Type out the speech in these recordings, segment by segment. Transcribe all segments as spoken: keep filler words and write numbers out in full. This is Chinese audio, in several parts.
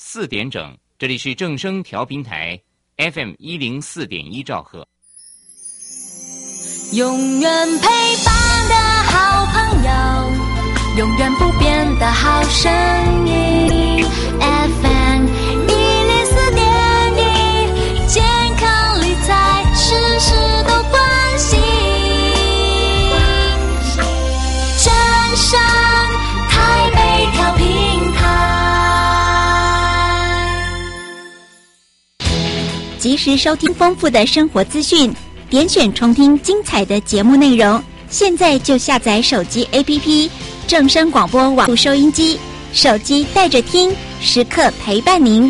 四点整，这里是正声调频台 F M 一零四点一兆赫。 永远陪伴的好朋友，永远不变的好声音 F M 一零四点一，健康理财事事都关心。正声台北调频台， 及时收听丰富的生活资讯，点选重听精彩的节目内容。现在就下载手机 A P P 正声广播网络收音机，手机带着听，时刻陪伴您。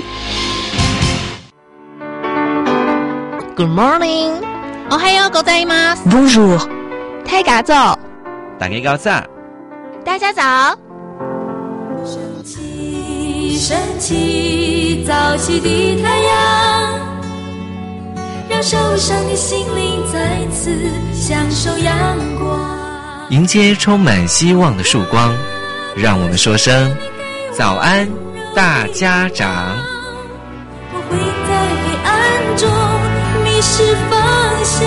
Good morning， おはようございます。 Bonjour， 大家早， 大家早， 大家早。 升起，升起，早起的太阳，让受伤的心灵再次享受阳光， 迎接充满希望的曙光。让我们说声早安，大家长。 不会在黑暗中迷失方向。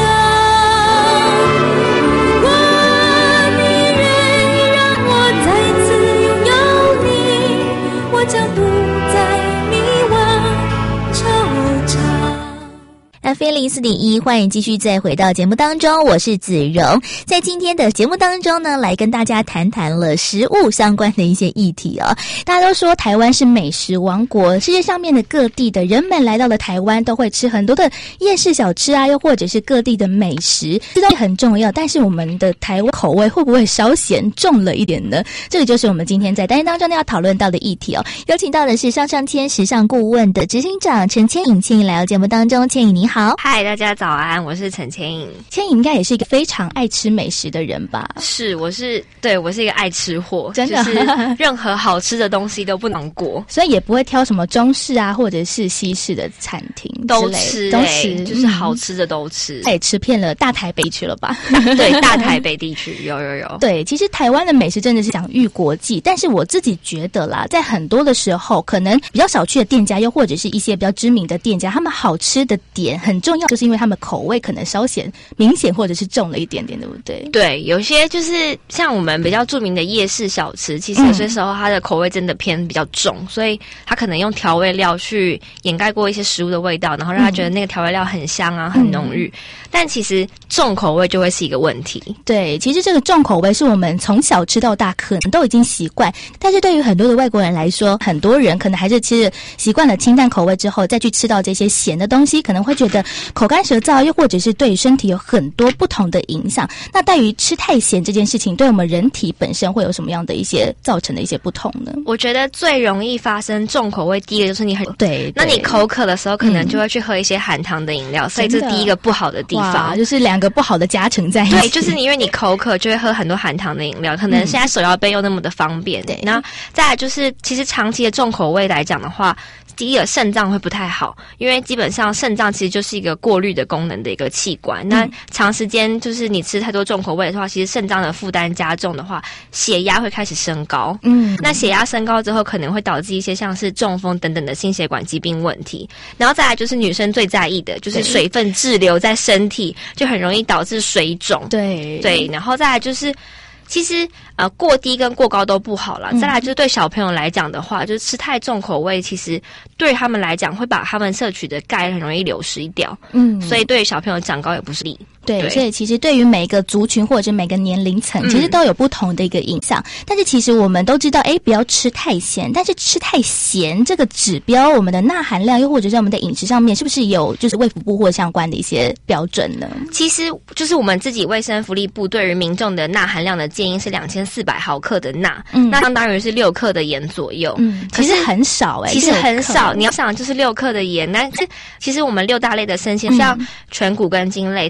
如果你愿意让我再次拥有你，我将不再迷惘惆怅。 F M 零四点一，欢迎继续再回到节目当中，我是子荣。在今天的节目当中呢，来跟大家谈谈了食物相关的一些议题哦。大家都说台湾是美食王国，世界上面的各地的人们来到了台湾，都会吃很多的夜市小吃啊，又或者是各地的美食，这都很重要。但是我们的台湾口味会不会稍显重了一点呢？这个就是我们今天在单元当中要讨论到的议题哦。有请到的是上上签时尚顾问的执行长陈千颖，千颖来到节目当中。千颖你好。 嗨，大家早安，我是陈千颖。 千颖应该也是一个非常爱吃美食的人吧？ 是，我是对我是一个爱吃货， 真的， 就是任何好吃的东西都不能过， 所以也不会挑什么中式啊，或者是西式的餐厅都吃、欸， 都吃， 就是好吃的都吃。 他也吃遍了大台北去了吧？ 对，大台北地区有有有。 对，其实台湾的美食真的是享誉国际，但是我自己觉得啦，在很多的时候，可能比较少去的店家，又或者是一些比较知名的店家，他们好吃的点很重要。就是因为他们口味可能稍显明显或者是重了一点点，对不对？ 对，有些就是像我们比较著名的夜市小吃，其实有些时候它的口味真的偏比较重，嗯、所以它可能用调味料去掩盖过一些食物的味道，然后让他觉得那个调味料很香啊，嗯、很浓郁。但其实重口味就会是一个问题。 对，其实这个重口味是我们从小吃到大，可能都已经习惯，但是对于很多的外国人来说，很多人可能还是吃习惯了清淡口味之后，再去吃到这些咸的东西，可能会觉得口干舌燥，又或者是对身体有很多不同的影响。那对于吃太咸这件事情，对我们人体本身会有什么样的一些造成的一些不同呢？ 我觉得最容易发生重口味，第一个就是你很对， 那你口渴的时候，可能就会去喝一些含糖的饮料，嗯、所以这是第一个不好的地方， 就是两个不好的加成在一起。 对，就是你因为你口渴就会喝很多含糖的饮料，可能现在手摇杯又那么的方便。对、嗯，然后再来就是，其实长期的重口味来讲的话。第一个肾脏会不太好，因为基本上肾脏其实就是一个过滤的功能的一个器官。那长时间就是你吃太多重口味的话，其实肾脏的负担加重的话，血压会开始升高。嗯，那血压升高之后，可能会导致一些像是中风等等的心血管疾病问题。然后再来就是女生最在意的就是水分滞留在身体，就很容易导致水肿。 对对，然后再来就是。其实呃过低跟过高都不好啦、嗯、再来就是对小朋友来讲的话，就是吃太重口味，其实对他们来讲会把他们摄取的钙很容易流失掉。嗯，所以对小朋友长高也不是利。 对，对，所以其实对于每个族群或者每个年龄层，其实都有不同的一个影响。嗯、但是其实我们都知道，哎，不要吃太咸。但是吃太咸这个指标，我们的钠含量又或者是我们的饮食上面，是不是有就是卫福部或相关的一些标准呢？ 其实就是我们自己卫生福利部对于民众的钠含量的建议是两千四百毫克的钠，嗯，那相当于是六克的盐左右。嗯， 其实很少哎、欸， 其实很少。你要想就是六克的盐，但是其实我们六大类的生鲜，像全谷根茎类，它每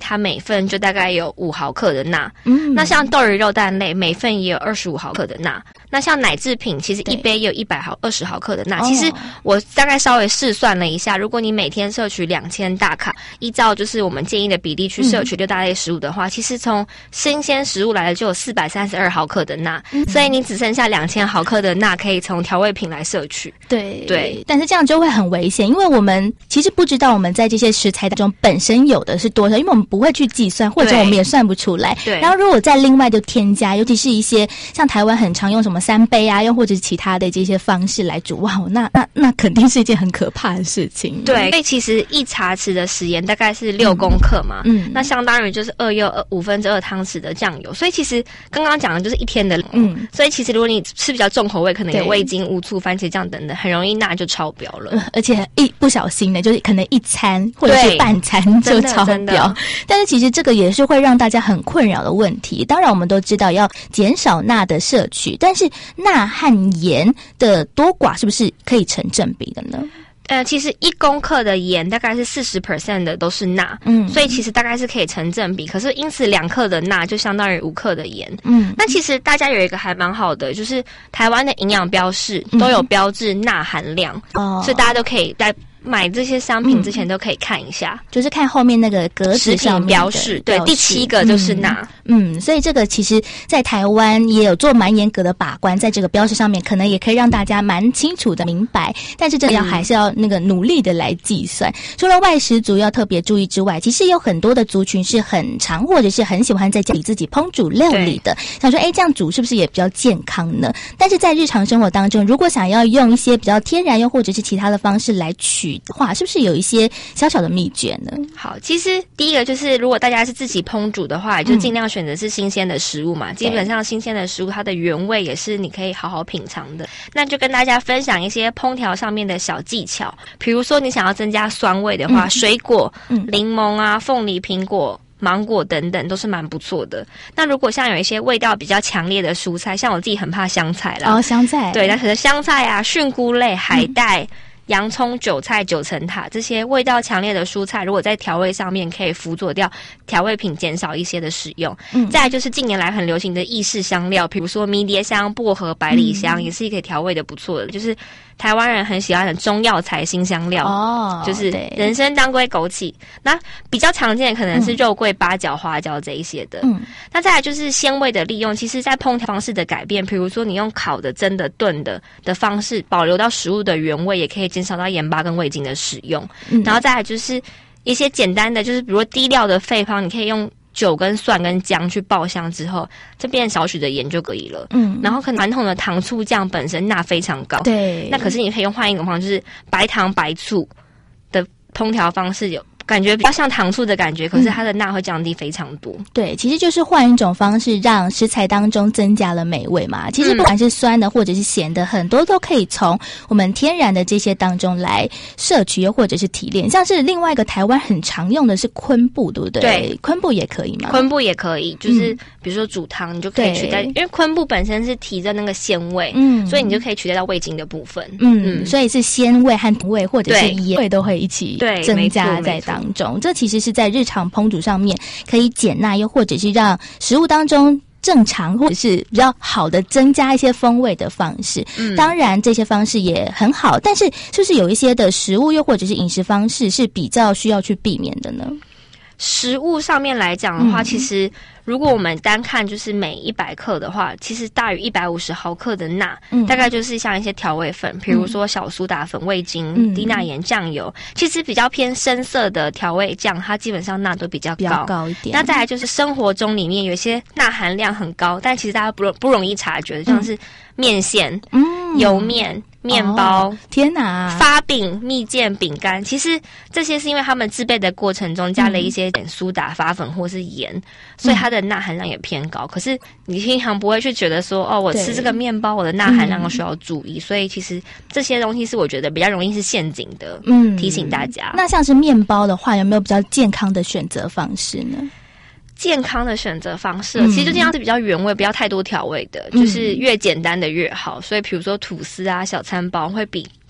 份就大概有五毫克的钠。 嗯， 那像豆鱼肉蛋类，每份也有二十五毫克的钠。那像奶制品，其实一杯也有一百毫二十毫克的钠。其实我大概稍微试算了一下，如果你每天摄取两千大卡，依照就是我们建议的比例去摄取六大类食物的话，嗯、其实从新鲜食物来的就有四百三十二毫克的钠，嗯、所以你只剩下两千毫克的钠可以从调味品来摄取。 对对， 但是这样就会很危险，因为我们其实不知道我们在这些食材当中本身有的是多少，因为我们不会去计算，或者我们也算不出来。 对。 然后如果再另外就添加，尤其是一些像台湾很常用什么三杯啊，又或者其他的这些方式来煮，哇，那那那肯定是一件很可怕的事情。 对，所以其实一茶匙的食盐大概是六公克嘛，嗯，那相当于就是二又二五分之二汤匙的酱油，所以其实刚刚讲的就是一天的，嗯，所以其实如果你吃比较重口味，可能有味精、乌醋、番茄酱等等，很容易钠就超标了， 嗯、而且一不小心的，就是可能一餐或者是半餐就超标。但是其实这个也是会让大家很困扰的问题。当然我们都知道要减少钠的摄取，但是钠和盐的多寡是不是可以成正比的呢？ 呃，其实一公克的盐大概是四十 percent 的都是钠，嗯，所以其实大概是可以成正比。可是因此两克的钠就相当于五克的盐，嗯。那其实大家有一个还蛮好的，就是台湾的营养标示都有标志钠含量，哦、嗯，所以大家都可以在买这些商品之前都可以看一下， 嗯、就是看后面那个格子上面标示，对，第七个就是钠， 嗯，所以这个其实在台湾也有做蛮严格的把关，在这个标示上面可能也可以让大家蛮清楚的明白，但是这个要还是要那个努力的来计算。嗯、除了外食族要特别注意之外，其实有很多的族群是很常或者是很喜欢在家里自己烹煮料理的，想说哎这样煮是不是也比较健康呢？但是在日常生活当中，如果想要用一些比较天然又或者是其他的方式来取的话，是不是有一些小小的秘诀呢？ 好，其实第一个就是如果大家是自己烹煮的话，就尽量选择是新鲜的食物嘛，嗯、基本上新鲜的食物它的原味也是你可以好好品尝的。那就跟大家分享一些烹调上面的小技巧，比如说你想要增加酸味的话，嗯、水果、嗯、柠檬啊、凤梨、苹果、芒果等等都是蛮不错的。那如果像有一些味道比较强烈的蔬菜，像我自己很怕香菜啦， 哦，香菜， 对，但可是香菜啊、菌菇类、海带。嗯洋葱、韭菜、九层塔这些味道强烈的蔬菜，如果在调味上面可以辅佐掉调味品，减少一些的使用。嗯，再来就是近年来很流行的意式香料，比如说迷迭香、薄荷、百里香，嗯、也是可以调味的不错的。就是台湾人很喜欢的中药材新香料哦，就是人参、当归、枸杞。那比较常见的可能是肉桂、八角、花椒这一些的。嗯，那再来就是鲜味的利用，其实在烹调方式的改变，比如说你用烤的、蒸的、炖的的方式，保留到食物的原味，也可以减少到盐巴跟味精的使用。嗯，然后再来就是一些简单的，就是比如说低料的配方，你可以用酒跟蒜跟姜去爆香之后，这变少许的盐就可以了。嗯，然后可能传统的糖醋酱本身钠非常高， 对， 那可是你可以用换一种方式，就是白糖白醋的烹调方式有。感觉比较像糖醋的感觉，可是它的钠会降低非常多。 嗯、对，其实就是换一种方式，让食材当中增加了美味嘛。其实不管是酸的或者是咸的，很多都可以从我们天然的这些当中来摄取，又或者是提炼。像是另外一个台湾很常用的是昆布，对不对？ 对， 昆布也可以吗？ 昆布也可以，就是比如说煮汤，你就可以取代，因为昆布本身是提着那个鲜味，嗯，所以你就可以取代到味精的部分。嗯， 嗯所以是鲜味和甜味或者是盐味都会一起增加在当。当中，这其实是在日常烹煮上面可以减钠，又或者是让食物当中正常或者是比较好的增加一些风味的方式。嗯，当然这些方式也很好，但是是不是有一些的食物又或者是饮食方式是比较需要去避免的呢？ 食物上面来讲的话，嗯、其实如果我们单看就是每一百克的话，其实大于一百五十毫克的钠，嗯、大概就是像一些调味粉，比如说小苏打粉、味精、嗯、低钠盐、酱油，其实比较偏深色的调味酱，它基本上钠都比较高， 比较高一点。 那再来就是生活中里面有些钠含量很高，但其实大家不不容易察觉的，像是面线、嗯、油面。面包、哦、 天哪， 发饼、蜜饯、饼干，其实这些是因为他们制备的过程中加了一些苏打、发粉或是盐，嗯、所以它的钠含量也偏高。可是你平常不会去觉得说，哦，我吃这个面包，我的钠含量需要注意。嗯、所以其实这些东西是我觉得比较容易是陷阱的，嗯，提醒大家。 那像是面包的话，有没有比较健康的选择方式呢？ 健康的选择方式，嗯、其实就这样是比较原味，不要太多调味的，嗯、就是越简单的越好。所以比如说吐司啊、小餐包会比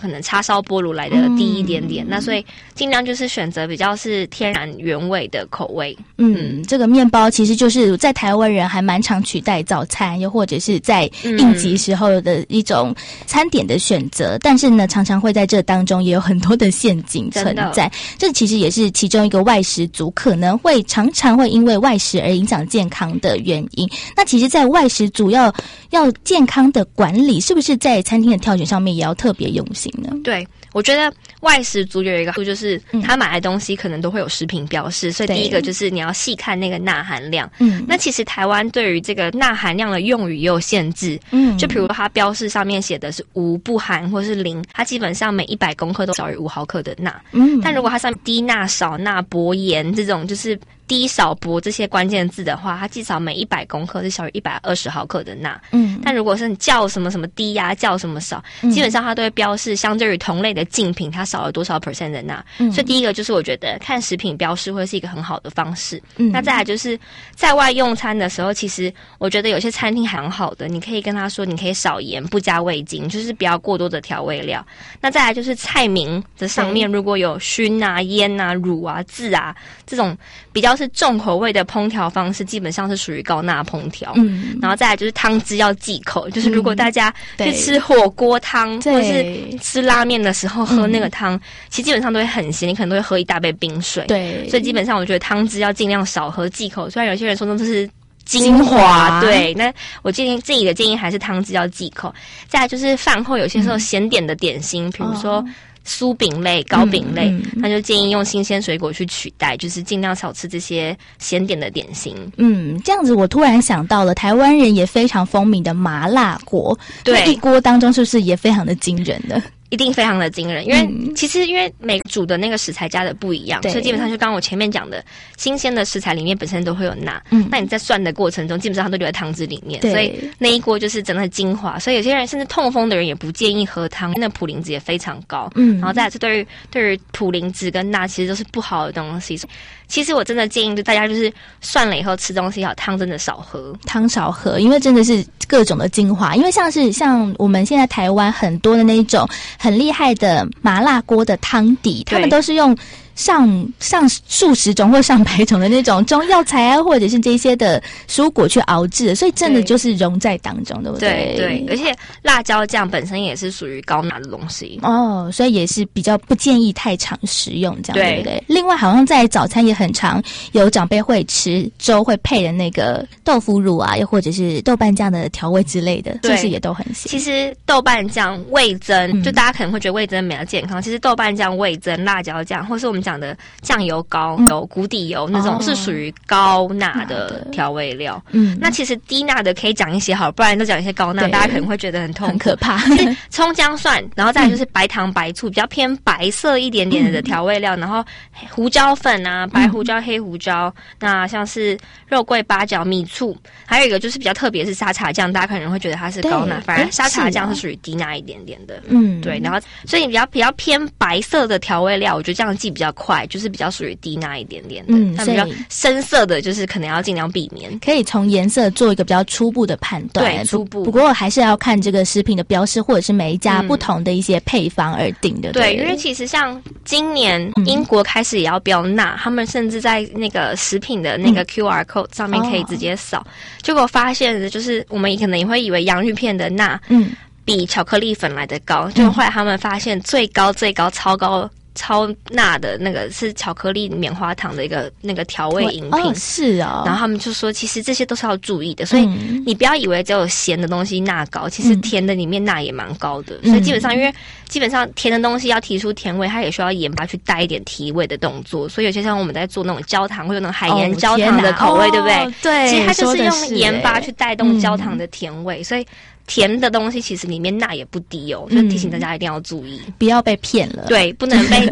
可能叉烧菠萝来的低一点点。嗯、那所以尽量就是选择比较是天然原味的口味。 嗯，嗯这个面包其实就是在台湾人还蛮常取代早餐，又或者是在应急时候的一种餐点的选择。嗯、但是呢，常常会在这当中也有很多的陷阱存在。这其实也是其中一个外食族可能会常常会因为外食而影响健康的原因。那其实，在外食主要要健康的管理，是不是在餐厅的挑选上面也要特别用心呢？ 对，我觉得外食族有一个好处，就是他买的东西可能都会有食品标示，嗯、所以第一个就是你要细看那个钠含量。嗯，那其实台湾对于这个钠含量的用语也有限制。嗯，就比如它标示上面写的是无、不含或是零，它基本上每一百公克都少于五毫克的钠。嗯，但如果它上面低钠、少钠、薄盐这种就是低少薄这些关键字的话，它至少每一百公克是小于一百二十毫克的钠。嗯，但如果是你叫什么什么低呀、啊，叫什么少，嗯、基本上它都会标示相对于同类的竞品，它少了多少 percent 的钠。嗯，所以第一个就是我觉得看食品标示会是一个很好的方式。嗯，那再来就是在外用餐的时候，其实我觉得有些餐厅还蛮好的，你可以跟他说，你可以少盐，不加味精，就是不要过多的调味料。那再来就是菜名的上面如果有熏啊、腌啊、乳啊、渍啊这种比较是重口味的烹调方式，基本上是属于高钠烹调。嗯，然后再来就是汤汁要忌口，就是如果大家去吃火锅汤、嗯、或是吃拉面的时候喝那个汤、嗯，其实基本上都会很咸，你可能都会喝一大杯冰水。对，所以基本上我觉得汤汁要尽量少喝，忌口。虽然有些人说那是精华，对，那我建议自己的建议还是汤汁要忌口。再来就是饭后有些时候咸点的点心，比、嗯、如说酥饼类、糕饼类，那、嗯、就建议用新鲜水果去取代，就是尽量少吃这些咸点的点心。嗯， 这样子我突然想到了，台湾人也非常风靡的麻辣锅，对，一锅当中是不是也非常的惊人的？ 一定非常的惊人，因为、嗯、其实因为每煮的那个食材加的不一样，所以基本上就刚刚我前面讲的，新鲜的食材里面本身都会有钠，嗯，那你在涮的过程中，基本上它都留在汤汁里面，所以那一锅就是真的精华。所以有些人甚至痛风的人也不建议喝汤，那普林值也非常高，嗯，然后再来是对于对于普林值跟钠其实都是不好的东西。其实我真的建议就大家就是涮了以后吃东西，好汤真的少喝， 汤少喝，因为真的是各种的精华。因为像是像我们现在台湾很多的那一种很厉害的麻辣锅的汤底，他们都是用上上数十种或上百种的那种中药材啊，或者是这些的蔬果去熬制的，所以真的就是融在当中，对不对？ 对对，而且辣椒酱本身也是属于高钠的东西哦，所以也是比较不建议太常食用，这样 对, 对不对？另外，好像在早餐也很常有长辈会吃粥会配的那个豆腐乳啊，又或者是豆瓣酱的调味之类的，是不是也都很行？ 其实豆瓣酱、味噌、嗯，就大家可能会觉得味噌比较健康，其实豆瓣酱、味噌、辣椒酱，或是我们讲的酱油膏、有、嗯、谷底油那种，是属于高钠的调味料。嗯，那其实低钠的可以讲一些好，不然都讲一些高钠，大家可能会觉得很痛苦、 很可怕。 葱姜蒜，然后再来就是白糖、白醋，比较偏白色一点点的调味料，嗯、然后胡椒粉啊、白胡椒、嗯、黑胡椒，那像是肉桂、八角、米醋，还有一个就是比较特别是沙茶酱，大家可能会觉得它是高钠，反而沙茶酱是属于低钠一点点的。嗯，对，然后所以比较比较偏白色的调味料，我觉得这样记比较快，就是比较属于低钠一点点的。嗯，那比较深色的，就是可能要尽量避免。 可以从颜色做一个比较初步的判断， 对，初步。 不过还是要看这个食品的标示，或者是每一家不同的一些配方而定的。嗯、 对，因为其实像今年英国开始也要标钠、嗯，他们甚至在那个食品的那个 Q R code 上面可以直接扫、哦，结果发现的就是我们可能也会以为洋芋片的钠，嗯，比巧克力粉来的高，就后来他们发现最高最高超高。超钠的那个是巧克力棉花糖的一个那个调味饮品， 哦，是啊、哦。然后他们就说，其实这些都是要注意的，所以你不要以为只有咸的东西钠高，其实甜的里面钠也蛮高的。嗯、所以基本上，因为基本上甜的东西要提出甜味，它也需要盐巴去带一点提味的动作。所以有些像我们在做那种焦糖，或者那种海盐焦糖的口味，哦、对不对？ 对， 其实它就是用盐巴去带动焦糖的甜味，嗯、所以。甜的东西其实里面钠也不低哦，就提醒大家一定要注意， 不要被骗了。 对，不能被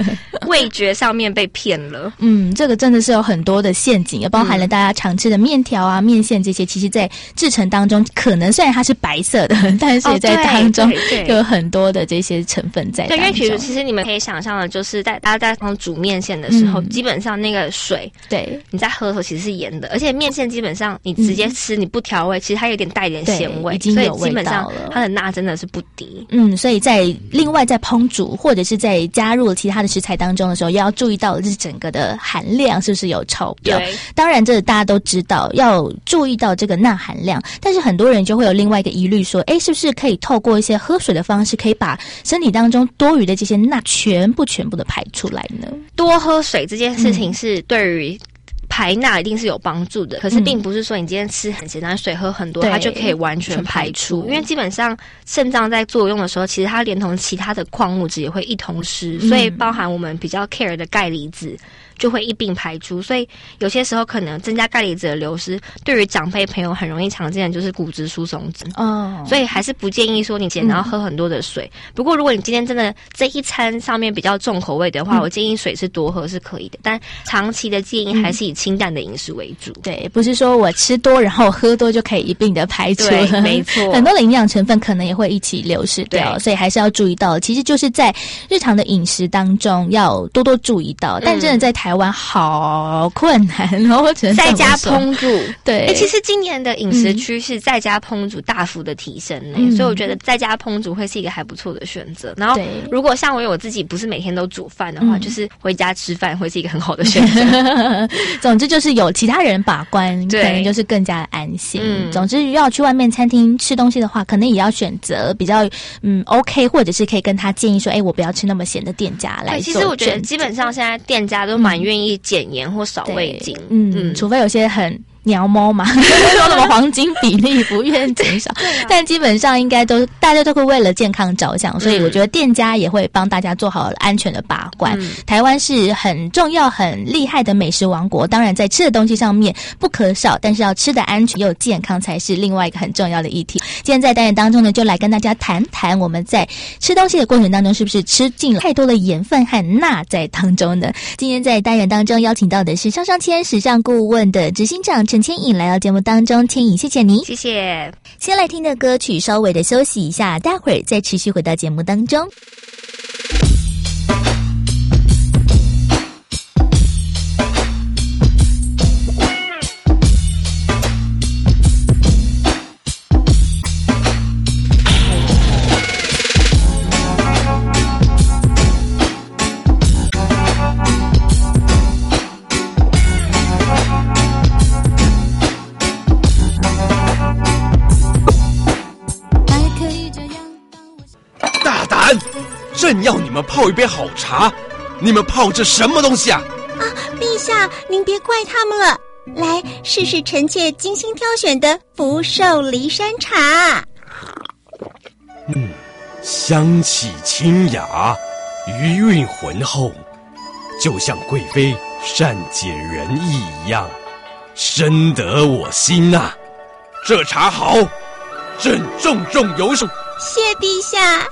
味觉上面被骗了。 嗯，这个真的是有很多的陷阱，也包含了大家常吃的面条啊、面线这些，其实在制成当中，可能虽然它是白色的，但是也在当中有很多的这些成分在当中。 对，因为比如其实你们可以想象的，就是在大家在煮面线的时候，嗯、基本上那个水， 对， 你在喝的时候其实是盐的，而且面线基本上你直接吃，你不调味，嗯、其实它有点带点咸味， 已经有味道了， 所以基本上它的钠真的是不低。 嗯，所以在另外在烹煮或者是在加入其他的食材当中的时候，也要注意到的是整个的含量是不是有超标。当然这大家都知道要注意到这个钠含量，但是很多人就会有另外一个疑虑说，诶，是不是可以透过一些喝水的方式，可以把身体当中多余的这些钠全部全部的排出来呢？ 多喝水这件事情是对于排钠一定是有帮助的，可是并不是说你今天吃很咸，但水喝很多，它就可以完全排出。因为基本上肾脏在作用的时候，其实它连同其他的矿物质也会一同失，嗯、所以包含我们比较 care 的钙离子就会一并排出，所以有些时候可能增加钙离子的流失，对于长辈朋友很容易常见的就是骨质疏松症哦，所以还是不建议说你简单要喝很多的水。嗯、不过如果你今天真的这一餐上面比较重口味的话，嗯、我建议水是多喝是可以的，但长期的建议还是以清淡的饮食为主。嗯、 对，不是说我吃多然后喝多就可以一并的排出， 对，没错， 很多的营养成分可能也会一起流失掉，所以还是要注意到，其实就是在日常的饮食当中要多多注意到，但真的在台湾好困难，然后我只能在家烹煮。 对， 欸，其实今年的饮食趋势在家烹煮大幅的提升呢，嗯、所以我觉得在家烹煮会是一个还不错的选择。然后，如果像我有我自己不是每天都煮饭的话，嗯、就是回家吃饭会是一个很好的选择。 总之就是有其他人把关，可能就是更加的安心。嗯、总之要去外面餐厅吃东西的话，可能也要选择比较嗯 OK， 或者是可以跟他建议说，哎，我不要吃那么咸的店家来做。 其实我觉得基本上现在店家都蛮愿意减盐或少味精， 嗯嗯，除非有些很鸟猫嘛，说什么黄金比例不愿减少，啊、但基本上应该都大家都会为了健康着想，所以我觉得店家也会帮大家做好安全的把关。嗯、台湾是很重要、很厉害的美食王国，当然在吃的东西上面不可少，但是要吃的安全又健康才是另外一个很重要的议题。今天在单元当中呢，就来跟大家谈谈我们在吃东西的过程当中，是不是吃进了太多的盐分和钠在当中呢？今天在单元当中邀请到的是上上签时尚顾问的执行长陈千颖来到节目当中，千颖，谢谢你， 谢谢。 先来听的歌曲，稍微的休息一下，待会儿再持续回到节目当中。 正要你们泡一杯好茶，你们泡这什么东西啊？ 啊，陛下，您别怪他们了。来，试试臣妾精心挑选的福寿梨山茶。 嗯，香气清雅，余韵浑厚，就像贵妃善解人意一样，深得我心呐、啊。这茶好，朕重重有赏。 谢陛下。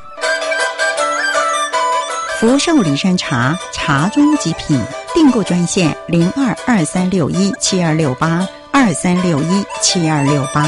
福寿梨山茶，茶中极品，订购专线零二二三六一七二六八二三六一七二六八。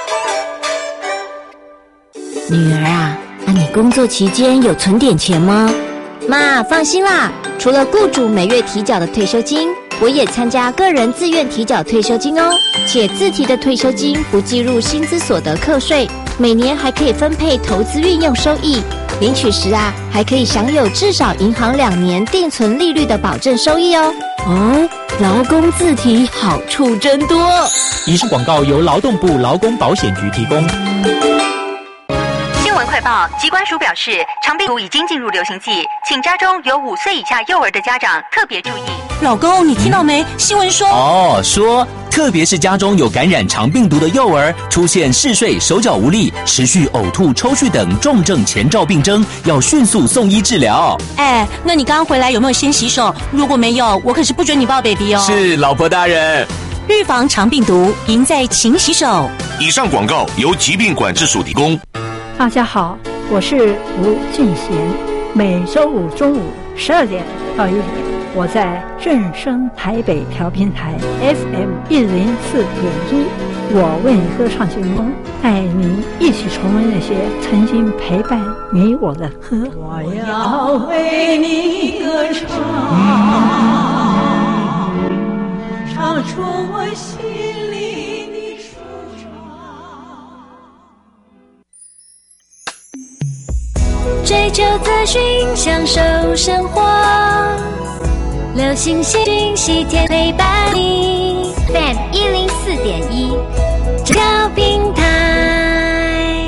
女儿啊，那你工作期间有存点钱吗？ 妈，放心啦，除了雇主每月提缴的退休金，我也参加个人自愿提缴退休金哦，且自提的退休金不计入薪资所得课税，每年还可以分配投资运用收益。领取时啊，还可以享有至少银行两年定存利率的保证收益哦。 哦，劳工自提好处真多。 以上广告由劳动部劳工保险局提供。 新闻快报，疾管署表示，肠病毒已经进入流行季，请家中有五岁以下幼儿的家长特别注意。 老公，你听到没？新闻说哦，说特别是家中有感染肠病毒的幼儿，出现嗜睡、手脚无力、持续呕吐、抽搐等重症前兆病征，要迅速送医治疗。 哎，那你刚刚回来有没有先洗手？如果没有，我可是不准你抱 baby 哦。 是，老婆大人。 预防肠病毒，赢在勤洗手。 以上广告由疾病管制署提供。 大家好，我是吴俊贤，每周五中午十二点赵一鸣，我在正声台北调频台 F M 一零四点一，我为你歌唱节目，带您一起重温那些曾经陪伴你我的歌。我要为你歌唱，唱出我心里的舒畅。追求资讯，享受生活，流行讯息天陪伴你 ，F M 一零四点一，这条平台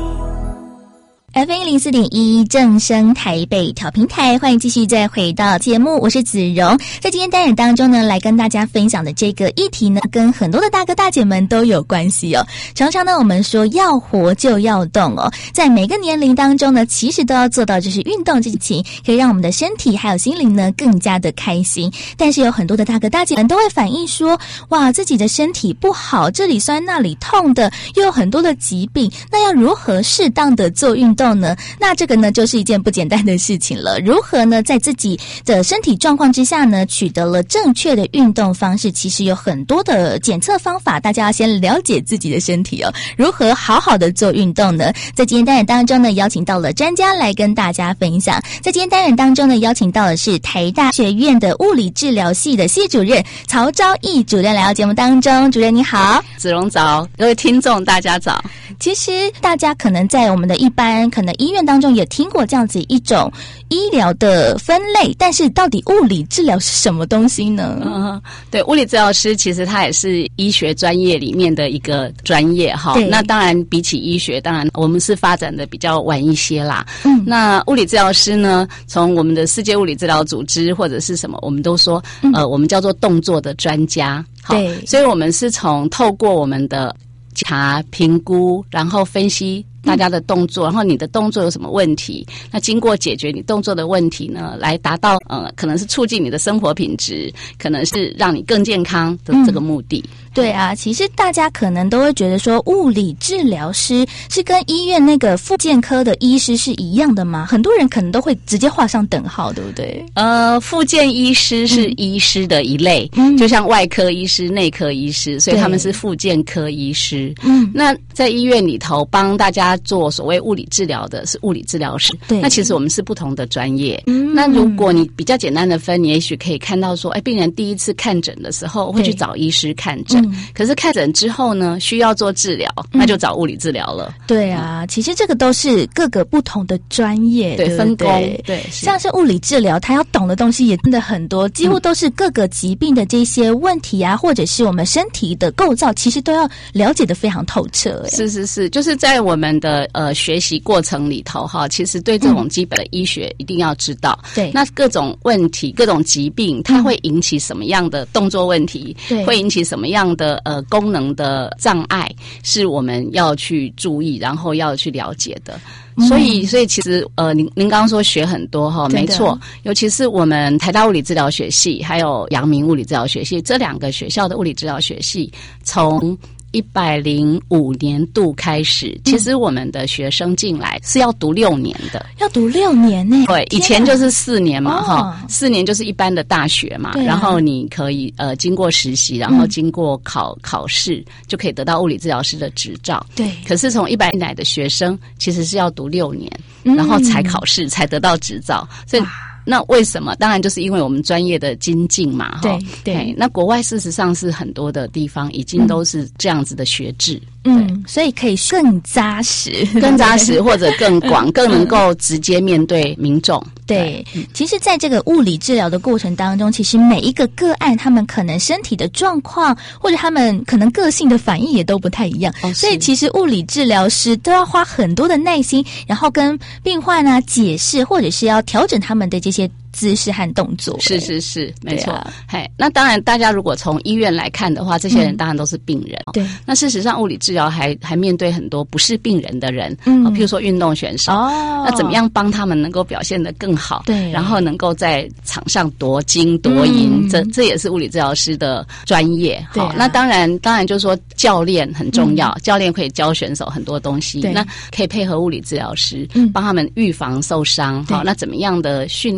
F M 一零四点一正声台北调频台，欢迎继续再回到节目，我是子荣。在今天单元当中呢，来跟大家分享的这个议题呢，跟很多的大哥大姐们都有关系哦。常常呢，我们说要活就要动哦，在每个年龄当中呢，其实都要做到就是运动这件事情，可以让我们的身体还有心灵呢更加的开心。但是有很多的大哥大姐们都会反映说，哇，自己的身体不好，这里酸那里痛的，又有很多的疾病，那要如何适当的做运动呢？那这个呢就是一件不简单的事情了。如何呢在自己的身体状况之下呢取得了正确的运动方式，其实有很多的检测方法，大家要先了解自己的身体哦。如何好好的做运动呢？在今天单元当中呢，邀请到了专家来跟大家分享。在今天单元当中呢，邀请到的是台大学院的物理治疗系的系主任曹昭义主任来到节目当中。主任你好。 子荣早，各位听众大家早。 其实大家可能在我们的一般可能医院当中也听过这样子一种医疗的分类，但是到底物理治疗是什么东西呢？ 嗯，对，物理治疗师其实他也是医学专业里面的一个专业哈。那当然比起医学，当然我们是发展的比较晚一些啦。嗯，那物理治疗师呢，从我们的世界物理治疗组织或者是什么，我们都说，嗯、呃，我们叫做动作的专家。对，所以我们是从透过我们的查评估，然后分析大家的动作，然后你的动作有什么问题，那经过解决你动作的问题呢，来达到呃，可能是促进你的生活品质，可能是让你更健康的这个目的。嗯， 对啊，其实大家可能都会觉得说，物理治疗师是跟医院那个复健科的医师是一样的吗？很多人可能都会直接画上等号，对不对？ 呃，复健医师是医师的一类，嗯，就像外科医师、内科医师，所以他们是复健科医师。嗯，那在医院里头帮大家做所谓物理治疗的是物理治疗师。对，那其实我们是不同的专业。嗯，那如果你比较简单的分，你也许可以看到说，哎，病人第一次看诊的时候会去找医师看诊。可是看诊之后呢，需要做治疗，那就找物理治疗了。 嗯，对啊，其实这个都是各个不同的专业， 对， 对分工。对， 像是物理治疗，他要懂的东西也真的很多，几乎都是各个疾病的这些问题啊，嗯，或者是我们身体的构造，其实都要了解得非常透彻。 是是是，就是在我们的呃学习过程里头哈，其实对这种基本的医学一定要知道。对，嗯，那各种问题、各种疾病，它会引起什么样的动作问题？对，会引起什么样的呃功能的障碍，是我们要去注意，然后要去了解的。所以，所以其实呃，您您刚刚说学很多哈，没错，尤其是我们台大物理治疗学系，还有阳明物理治疗学系这两个学校的物理治疗学系，从一百零五年度开始，其实我们的学生进来是要读六年的， 要读六年呢。 对，以前就是四年嘛，哈，哦，四年就是一般的大学嘛，啊，然后你可以呃经过实习，然后经过考，嗯，考试，就可以得到物理治疗师的执照。对，可是从一百来的学生其实是要读六年，嗯，然后才考试才得到执照，所以。那为什么？当然就是因为我们专业的精进嘛。对对。那国外事实上是很多的地方已经都是这样子的学制。 嗯，所以可以更扎实， 更扎实或者更广，更能够直接面对民众。 对，其实在这个物理治疗的过程当中，其实每一个个案他们可能身体的状况或者他们可能个性的反应也都不太一样，哦，所以其实物理治疗师都要花很多的耐心，然后跟病患啊解释，或者是要调整他们的这些姿势和动作。 是是是，没错。嘿，啊，那当然大家如果从医院来看的话，这些人当然都是病人。嗯，对。那事实上物理治疗还还面对很多不是病人的人，嗯，譬如说运动选手。哦。那怎么样帮他们能够表现得更好？对。然后能够在场上夺金夺银，嗯，这这也是物理治疗师的专业。对，啊。那当然当然就是说教练很重要，嗯，教练可以教选手很多东西。那可以配合物理治疗师，嗯，帮他们预防受伤。好，那怎么样的训练过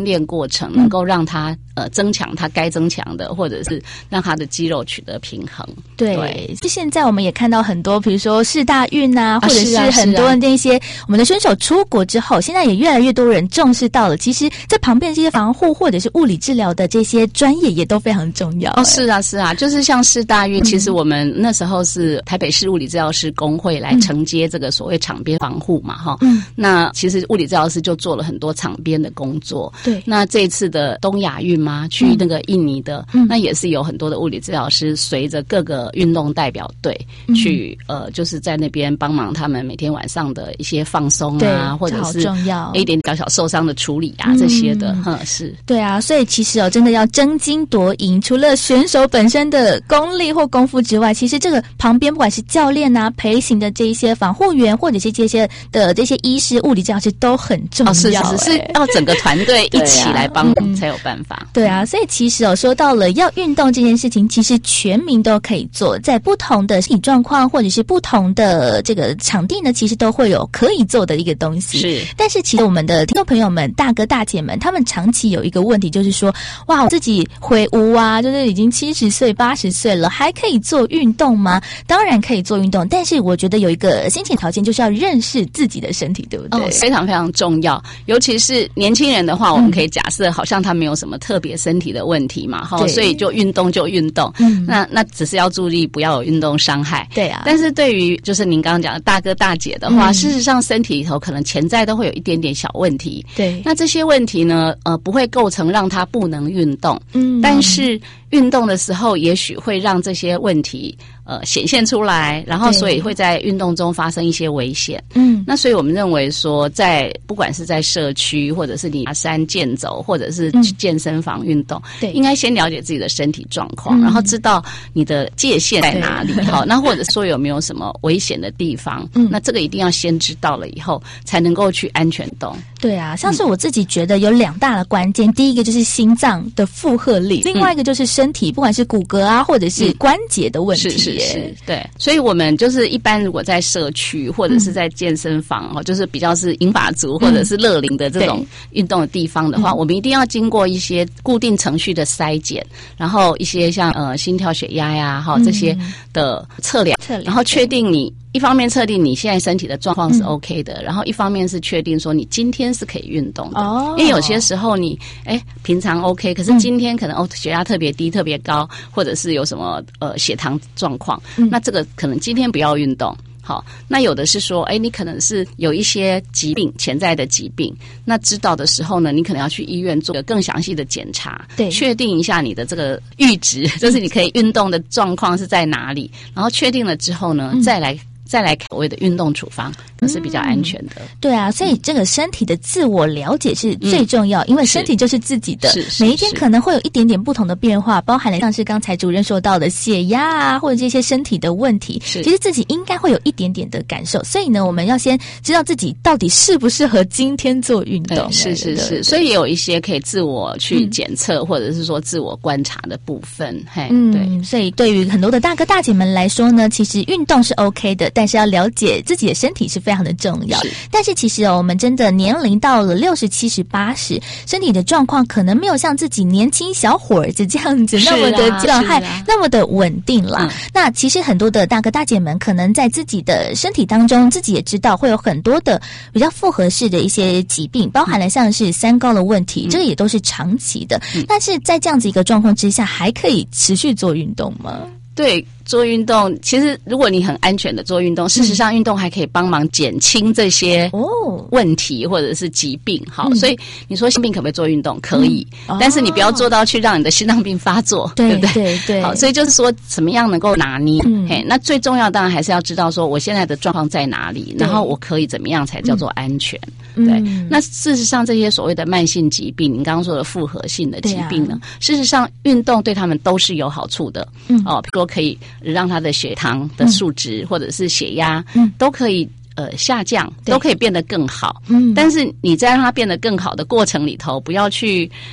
程，能够让他呃增强他该增强的，或者是让他的肌肉取得平衡。 对，就现在我们也看到很多，比如说世大运啊，或者是很多那些、啊啊、我们的选手出国之后，现在也越来越多人重视到了，其实在旁边这些防护或者是物理治疗的这些专业也都非常重要。 哦，是啊，是啊，就是像世大运，嗯、其实我们那时候是台北市物理治疗师工会来承接这个所谓场边防护嘛，哈、嗯，那其实物理治疗师就做了很多场边的工作。 对， 那这一次的东亚运嘛，去那个印尼的，嗯、那也是有很多的物理治疗师随着各个运动代表队、嗯、去，呃，就是在那边帮忙他们每天晚上的一些放松啊，或者是一点小小受伤的处理啊、嗯、这些的，哼，是。 对啊，所以其实哦，真的要争金夺银，除了选手本身的功力或功夫之外，其实这个旁边不管是教练啊、陪行的这一些防护员，或者是这些的这些医师、物理治疗师都很重要、欸。哦， 是是是，是要整个团队一起来帮忙才有办法。 对啊，所以其实哦，说到了要运动这件事情，其实全民都可以做，在不同的身体状况或者是不同的这个场地呢，其实都会有可以做的一个东西。 是， 但是其实我们的听众朋友们、大哥大姐们，他们长期有一个问题，就是说，哇，我自己回屋啊，就是已经七十岁、八十岁了，还可以做运动吗？当然可以做运动，但是我觉得有一个先前条件，就是要认识自己的身体，对不对？ 哦，非常非常重要。尤其是年轻人的话，我们可以假设好像他没有什么特别身体的问题嘛，哈、嗯，所以就运动就运动。嗯，那那只是要注意不要有运动伤害。 对啊。 但是对于就是您刚刚讲的大哥大姐的话，嗯、事实上身体里头可能潜在都会有一点点小问题。 对。 那这些问题呢，呃，不会构成让他不能运动。嗯。但是运动的时候，也许会让这些问题呃显现出来，然后所以会在运动中发生一些危险。嗯。那所以我们认为说，在不管是在社区，或者是你爬山健走，或者是去健身房运动，对、嗯，应该先了解自己的身体状况，嗯、然后知道你的界限在哪里。好，那或者说有没有什么危险的地方？嗯，那这个一定要先知道了以后，才能够去安全动。 对啊，像是我自己觉得有两大的关键，嗯、第一个就是心脏的负荷力，另外一个就是身体，不管是骨骼啊，或者是关节的问题。 是是是，对。所以我们就是一般如果在社区或者是在健身房，嗯、就是比较是银发族或者是乐龄的这种运动的地方的话，嗯、我们一定要经过一些固定程序的筛检，然后一些像呃心跳、血压呀，哈、嗯、这些的测量，测量，然后确定你。一方面测定你现在身体的状况是 OK 的，嗯、然后一方面是确定说你今天是可以运动的。哦，因为有些时候你哎平常 OK， 可是今天可能哦血压特别低、特别高，或者是有什么呃血糖状况，嗯、那这个可能今天不要运动。好，那有的是说，哎，你可能是有一些疾病，潜在的疾病，那知道的时候呢，你可能要去医院做个更详细的检查，对，确定一下你的这个阈值，就是你可以运动的状况是在哪里，然后确定了之后呢，嗯、再来。再来所谓的运动处方，那是比较安全的。嗯、 对啊，所以这个身体的自我了解是最重要，嗯、因为身体就是自己的，每一天可能会有一点点不同的变化，包含了像是刚才主任说到的血压啊，或者这些身体的问题，其实自己应该会有一点点的感受。所以呢，我们要先知道自己到底适不适合今天做运动。 是是是，所以也有一些可以自我去检测，嗯、或者是说自我观察的部分。嘿， 嗯， 对。 所以对于很多的大哥大姐们来说呢，其实运动是 OK 的。但是要了解自己的身体是非常的重要。但是其实哦，我们真的年龄到了六十、七十、八十，身体的状况可能没有像自己年轻小伙子这样子那么的健康、啊、那么的稳定啦、嗯。那其实很多的大哥大姐们可能在自己的身体当中，自己也知道会有很多的比较复合式的一些疾病，包含了像是三高的问题，嗯、这个也都是长期的。嗯、但是在这样子一个状况之下，还可以持续做运动吗？ 对，做运动其实如果你很安全的做运动，事实上运动还可以帮忙减轻这些问题或者是疾病。好、嗯，所以你说心病可不可以做运动？可以，嗯、但是你不要做到去让你的心脏病发作，对不对？对对。好，所以就是说怎么样能够拿捏？嗯、嘿，那最重要当然还是要知道说我现在的状况在哪里，然后我可以怎么样才叫做安全？嗯、对。那事实上这些所谓的慢性疾病，你刚刚说的复合性的疾病呢，啊、事实上运动对他们都是有好处的。嗯，哦，比如说可以让他的血糖的数值、嗯、或者是血压、嗯、都可以呃下降，都可以变得更好。嗯，但是你在让它变得更好的过程里头，不要去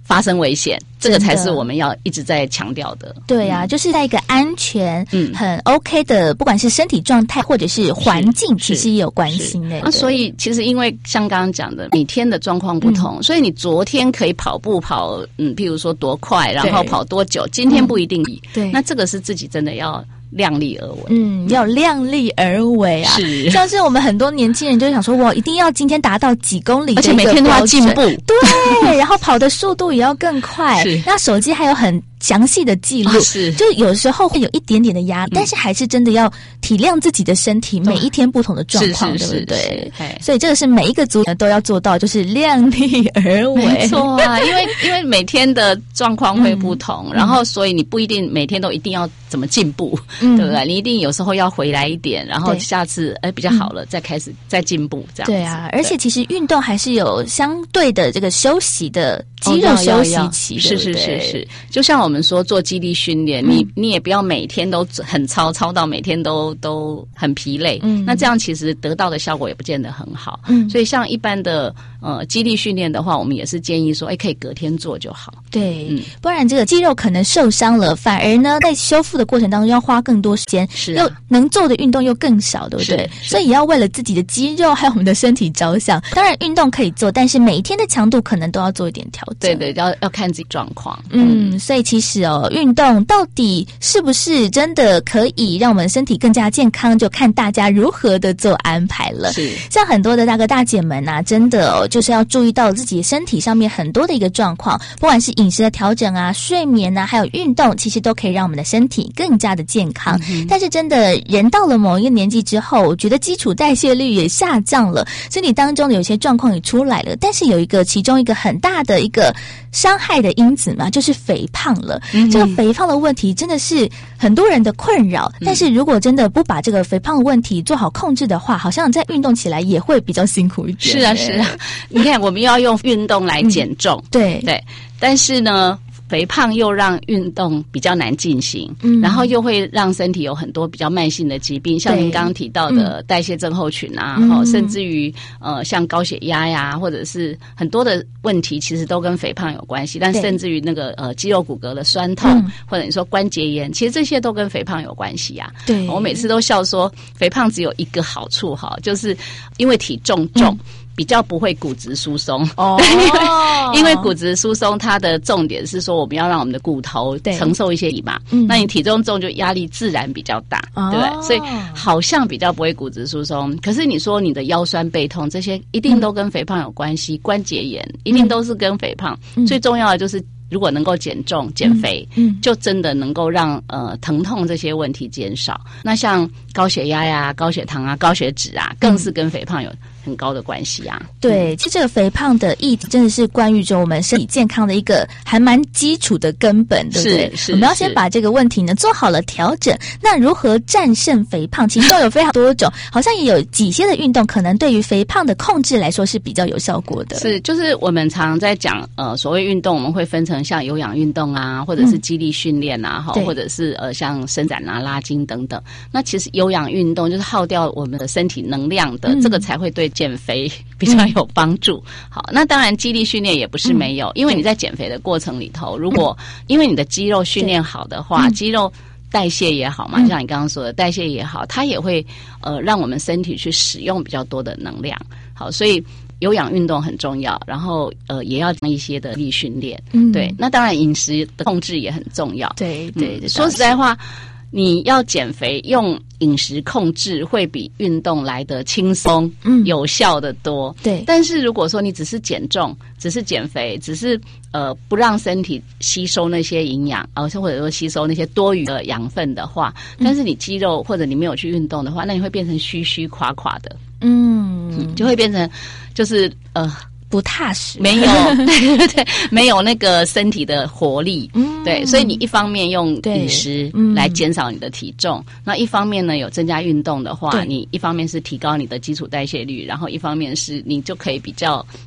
发生危险，这个才是我们要一直在强调的。 对啊，嗯、就是在一个安全、嗯，很 OK 的，不管是身体状态或者是环境，其实也有关系的。 那、啊、所以其实因为像刚刚讲的，每天的状况不同、嗯，所以你昨天可以跑步跑，嗯，譬如说多快，然后跑多久，今天不一定。 对， 那这个是自己真的要量力而为， 嗯，要量力而为啊。 是， 像是我们很多年轻人就想说，我一定要今天达到几公里的一个标准， 而且每天都要进步， 对，然后跑的速度也要更快。 是， 那手机还有很详细的记录、 啊，是， 就有时候会有一点点的压力、嗯，但是还是真的要体谅自己的身体每一天不同的状况，对不对？所以这个是每一个族人都要做到，就是量力而为。 没错啊，因为因为每天的状况会不同、嗯，然后所以你不一定每天都一定要怎么进步，嗯、对不对？你一定有时候要回来一点，然后下次哎比较好了、嗯、再开始再进步，这样子。 对啊，而且其实运动还是有相对的这个休息的肌肉休息期， 哦、是是是是，就像我们说做肌力训练，你你也不要每天都很操操到每天都都很疲累，嗯，那这样其实得到的效果也不见得很好，嗯，所以像一般的呃肌力训练的话，我们也是建议说，哎，可以隔天做就好， 对，嗯，不然这个肌肉可能受伤了，反而呢在修复的过程当中要花更多时间， 是、啊， 又能做的运动又更少，对不对？所以也要为了自己的肌肉还有我们的身体着想。当然运动可以做，但是每一天的强度可能都要做一点调整， 对对，要要看自己状况， 嗯，嗯，所以其实哦，运动到底是不是真的可以让我们身体更加健康，就看大家如何的做安排了。 是， 像很多的大哥大姐们啊，真的哦，就是要注意到自己身体上面很多的一个状况，不管是饮食的调整啊、睡眠啊，还有运动，其实都可以让我们的身体更加的健康。嗯、但是真的人到了某一个年纪之后，我觉得基础代谢率也下降了，身体当中的有些状况也出来了，但是有一个其中一个很大的一个伤害的因子嘛，就是肥胖了。嗯、这个肥胖的问题真的是很多人的困扰，嗯、但是如果真的不把这个肥胖的问题做好控制的话，好像在运动起来也会比较辛苦一点。 是啊，是啊，你看我们要用运动来减重，嗯、 对对，但是呢，肥胖又让运动比较难进行，嗯，然后又会让身体有很多比较慢性的疾病，像您刚刚提到的代谢症候群啊，嗯、甚至于呃像高血压呀，或者是很多的问题，其实都跟肥胖有关系。但甚至于那个呃肌肉骨骼的酸痛，嗯、或者你说关节炎，其实这些都跟肥胖有关系啊。 对， 我每次都笑说，肥胖只有一个好处哈，就是因为体重重。嗯比较不会骨质疏松哦， 因为骨质疏松它的重点是说我们要让我们的骨头承受一些力嘛， 嗯、 那你体重重就压力自然比较大， 哦、 对不对？所以好像比较不会骨质疏松，可是你说你的腰酸背痛这些一定都跟肥胖有关系，嗯、关节炎一定都是跟肥胖，嗯、最重要的就是如果能够减重减肥， 嗯嗯、 就真的能够让呃疼痛这些问题减少。那像高血压呀、高血糖啊、高血脂啊，更是跟肥胖有很高的关系啊。 对，其实这个肥胖的议题真的是关于着我们身体健康的一个还蛮基础的根本，对不对？ 是是， 我们要先把这个问题呢做好了调整。那如何战胜肥胖？其中有非常多种，好像也有几些的运动可能对于肥胖的控制来说是比较有效果的。 是，就是我们常在讲呃所谓运动，我们会分成像有氧运动啊，或者是肌力训练啊，哈、嗯，或者是呃像伸展啊、拉筋等等。那其实有氧运动就是耗掉我们的身体能量的，嗯、这个才会对减肥比较有帮助。嗯、好，那当然肌力训练也不是没有，嗯、因为你在减肥的过程里头，如果、嗯、因为你的肌肉训练好的话，肌肉代谢也好嘛，嗯、像你刚刚说的代谢也好，它也会呃让我们身体去使用比较多的能量。好，所以有氧运动很重要，然后呃也要一些的力训练。嗯，对，那当然饮食的控制也很重要。 对对， 嗯、说实在话。你要减肥，用饮食控制会比运动来得轻松、嗯、有效的多。 对， 但是如果说你只是减重、只是减肥、只是呃不让身体吸收那些营养，啊，或者说吸收那些多余的养分的话，嗯、但是你肌肉或者你没有去运动的话，那你会变成虚虚垮垮的。 嗯， 嗯就会变成就是呃。 不踏实， 没有对对对，没有那个身体的活力，嗯，对，所以你一方面用饮食来减少你的体重，嗯、那一方面呢有增加运动的话，你一方面是提高你的基础代谢率，然后一方面是你就可以比较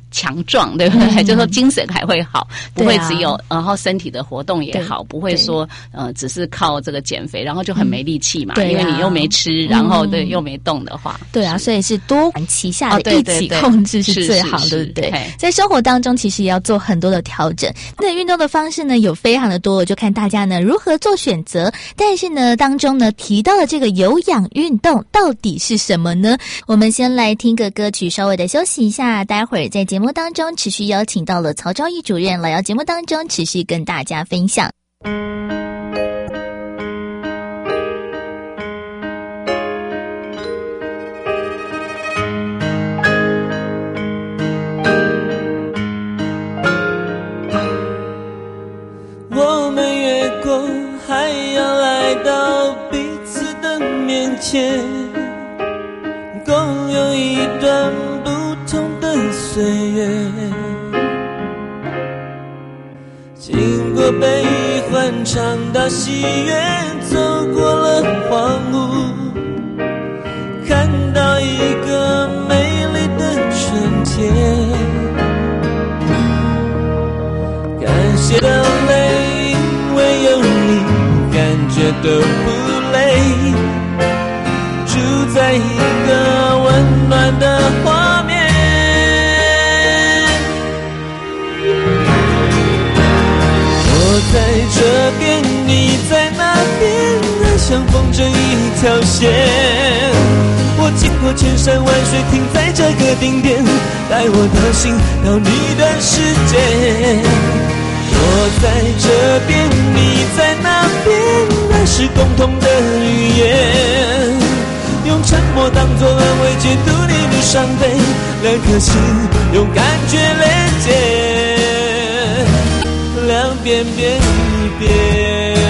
强壮，对不对？嗯、就说精神还会好，不会只有、啊、然后身体的活动也好，不会说呃只是靠这个减肥，然后就很没力气嘛、嗯啊，因为你又没吃，然后对、嗯、又没动的话， 对啊，所以是多管齐下的一起控制是最好的，对不对？在生活当中其实也要做很多的调整。那运动的方式呢有非常的多，就看大家呢如何做选择。但是呢当中呢提到的这个有氧运动到底是什么呢？我们先来听个歌曲，稍微的休息一下，待会儿在节目当中持续邀请到了曹昭义主任来到节目当中持续跟大家分享。 我们越过还要来到彼此的面前，共有一段不同的岁月，经过悲欢尝到喜悦，走过了荒芜，看到一个美丽的春天，感谢的泪唯有你感觉都不累，住在一个温暖的画面，我在这边你在那边，爱像风筝一条线，我经过千山万水停在这个顶点，带我的心到你的世界，我在这边你在那边，那是共同的语言，用沉默当作安慰，解读你的伤悲，两颗心用感觉连接，两边变一边。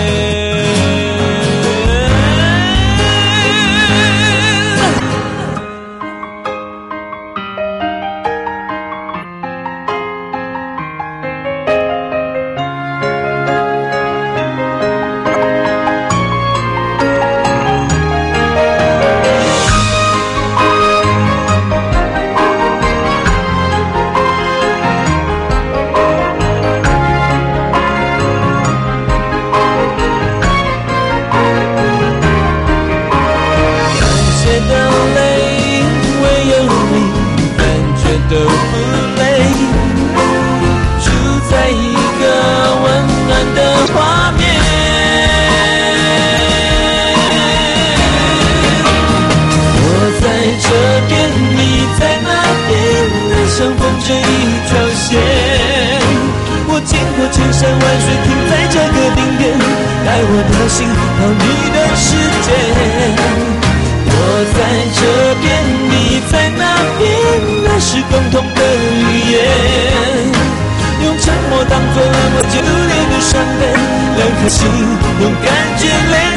千山万水停在这个顶点，带我的心到你的世界，我在这边你在那边，那是共同的语言，用沉默当作安慰，解读你的伤悲，两颗心用感觉连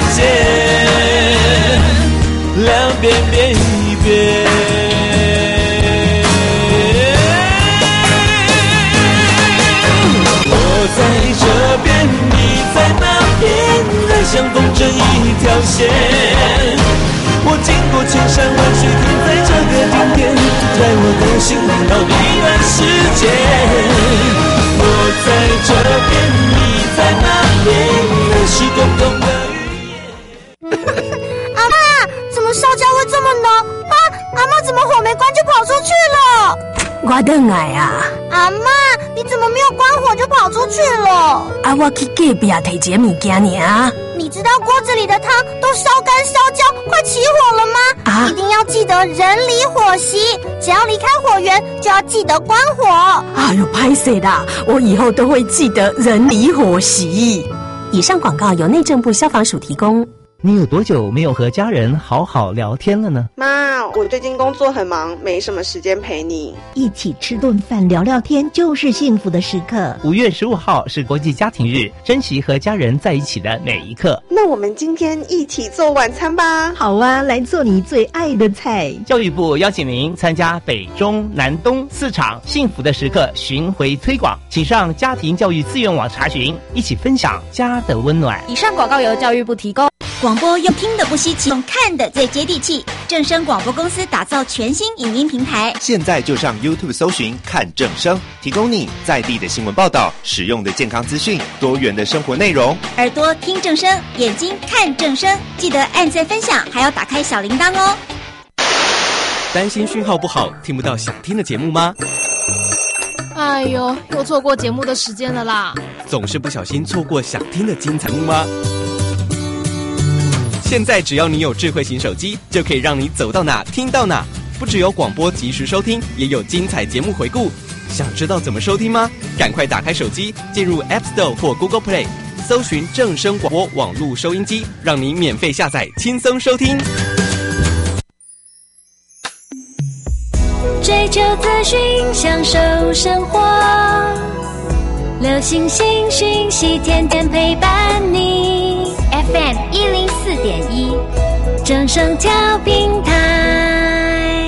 接，两边变一边。我在这边你在那边，爱像风筝一条线，我经过千山万水停在这个顶点，带我的心到你的世界，我在这边你在那边，那是共同的语言。 阿嬷，怎么烧焦会这么浓啊？阿嬷怎么火没关就跑出去了？ 我回来啊！ 阿嬷，你怎么没有关火就跑出去了？ 啊，我去隔壁提一个物件尔。 你知道锅子里的汤都烧干烧焦，快起火了吗？ 啊！ 一定要记得人离火熄，只要离开火源就要记得关火。 哎呦，拍谁的？我以后都会记得人离火熄。以上广告由内政部消防署提供。 你有多久没有和家人好好聊天了呢？ 妈，我最近工作很忙，没什么时间陪你。 一起吃顿饭聊聊天就是幸福的时刻。 五月十五号是国际家庭日，珍惜和家人在一起的每一刻。 那我们今天一起做晚餐吧。 好啊，来做你最爱的菜。 教育部邀请您参加北中南东四场幸福的时刻巡回推广，请上家庭教育资源网查询，一起分享家的温暖。 以上广告由教育部提供。 广播用听的不稀奇，用看的最接地气。正声广播公司打造全新影音平台， 现在就上 YouTube 搜寻看正声，提供你在地的新闻报道、实用的健康资讯、多元的生活内容。 耳朵听正声，眼睛看正声，记得按赞分享，还要打开小铃铛哦。 担心讯号不好，听不到想听的节目吗？ 哎呦，又错过节目的时间了啦！ 总是不小心错过想听的精彩节目吗？现在只要你有智慧型手机，就可以让你走到哪听到哪。不只有广播及时收听，也有精彩节目回顾。想知道怎么收听吗？赶快打开手机，进入 App Store 或 Google Play， 搜寻正声广播网络收音机，让你免费下载，轻松收听。 追求资讯，享受生活，流行新讯息，天天陪伴你。F M 一零四点一，正声调频台。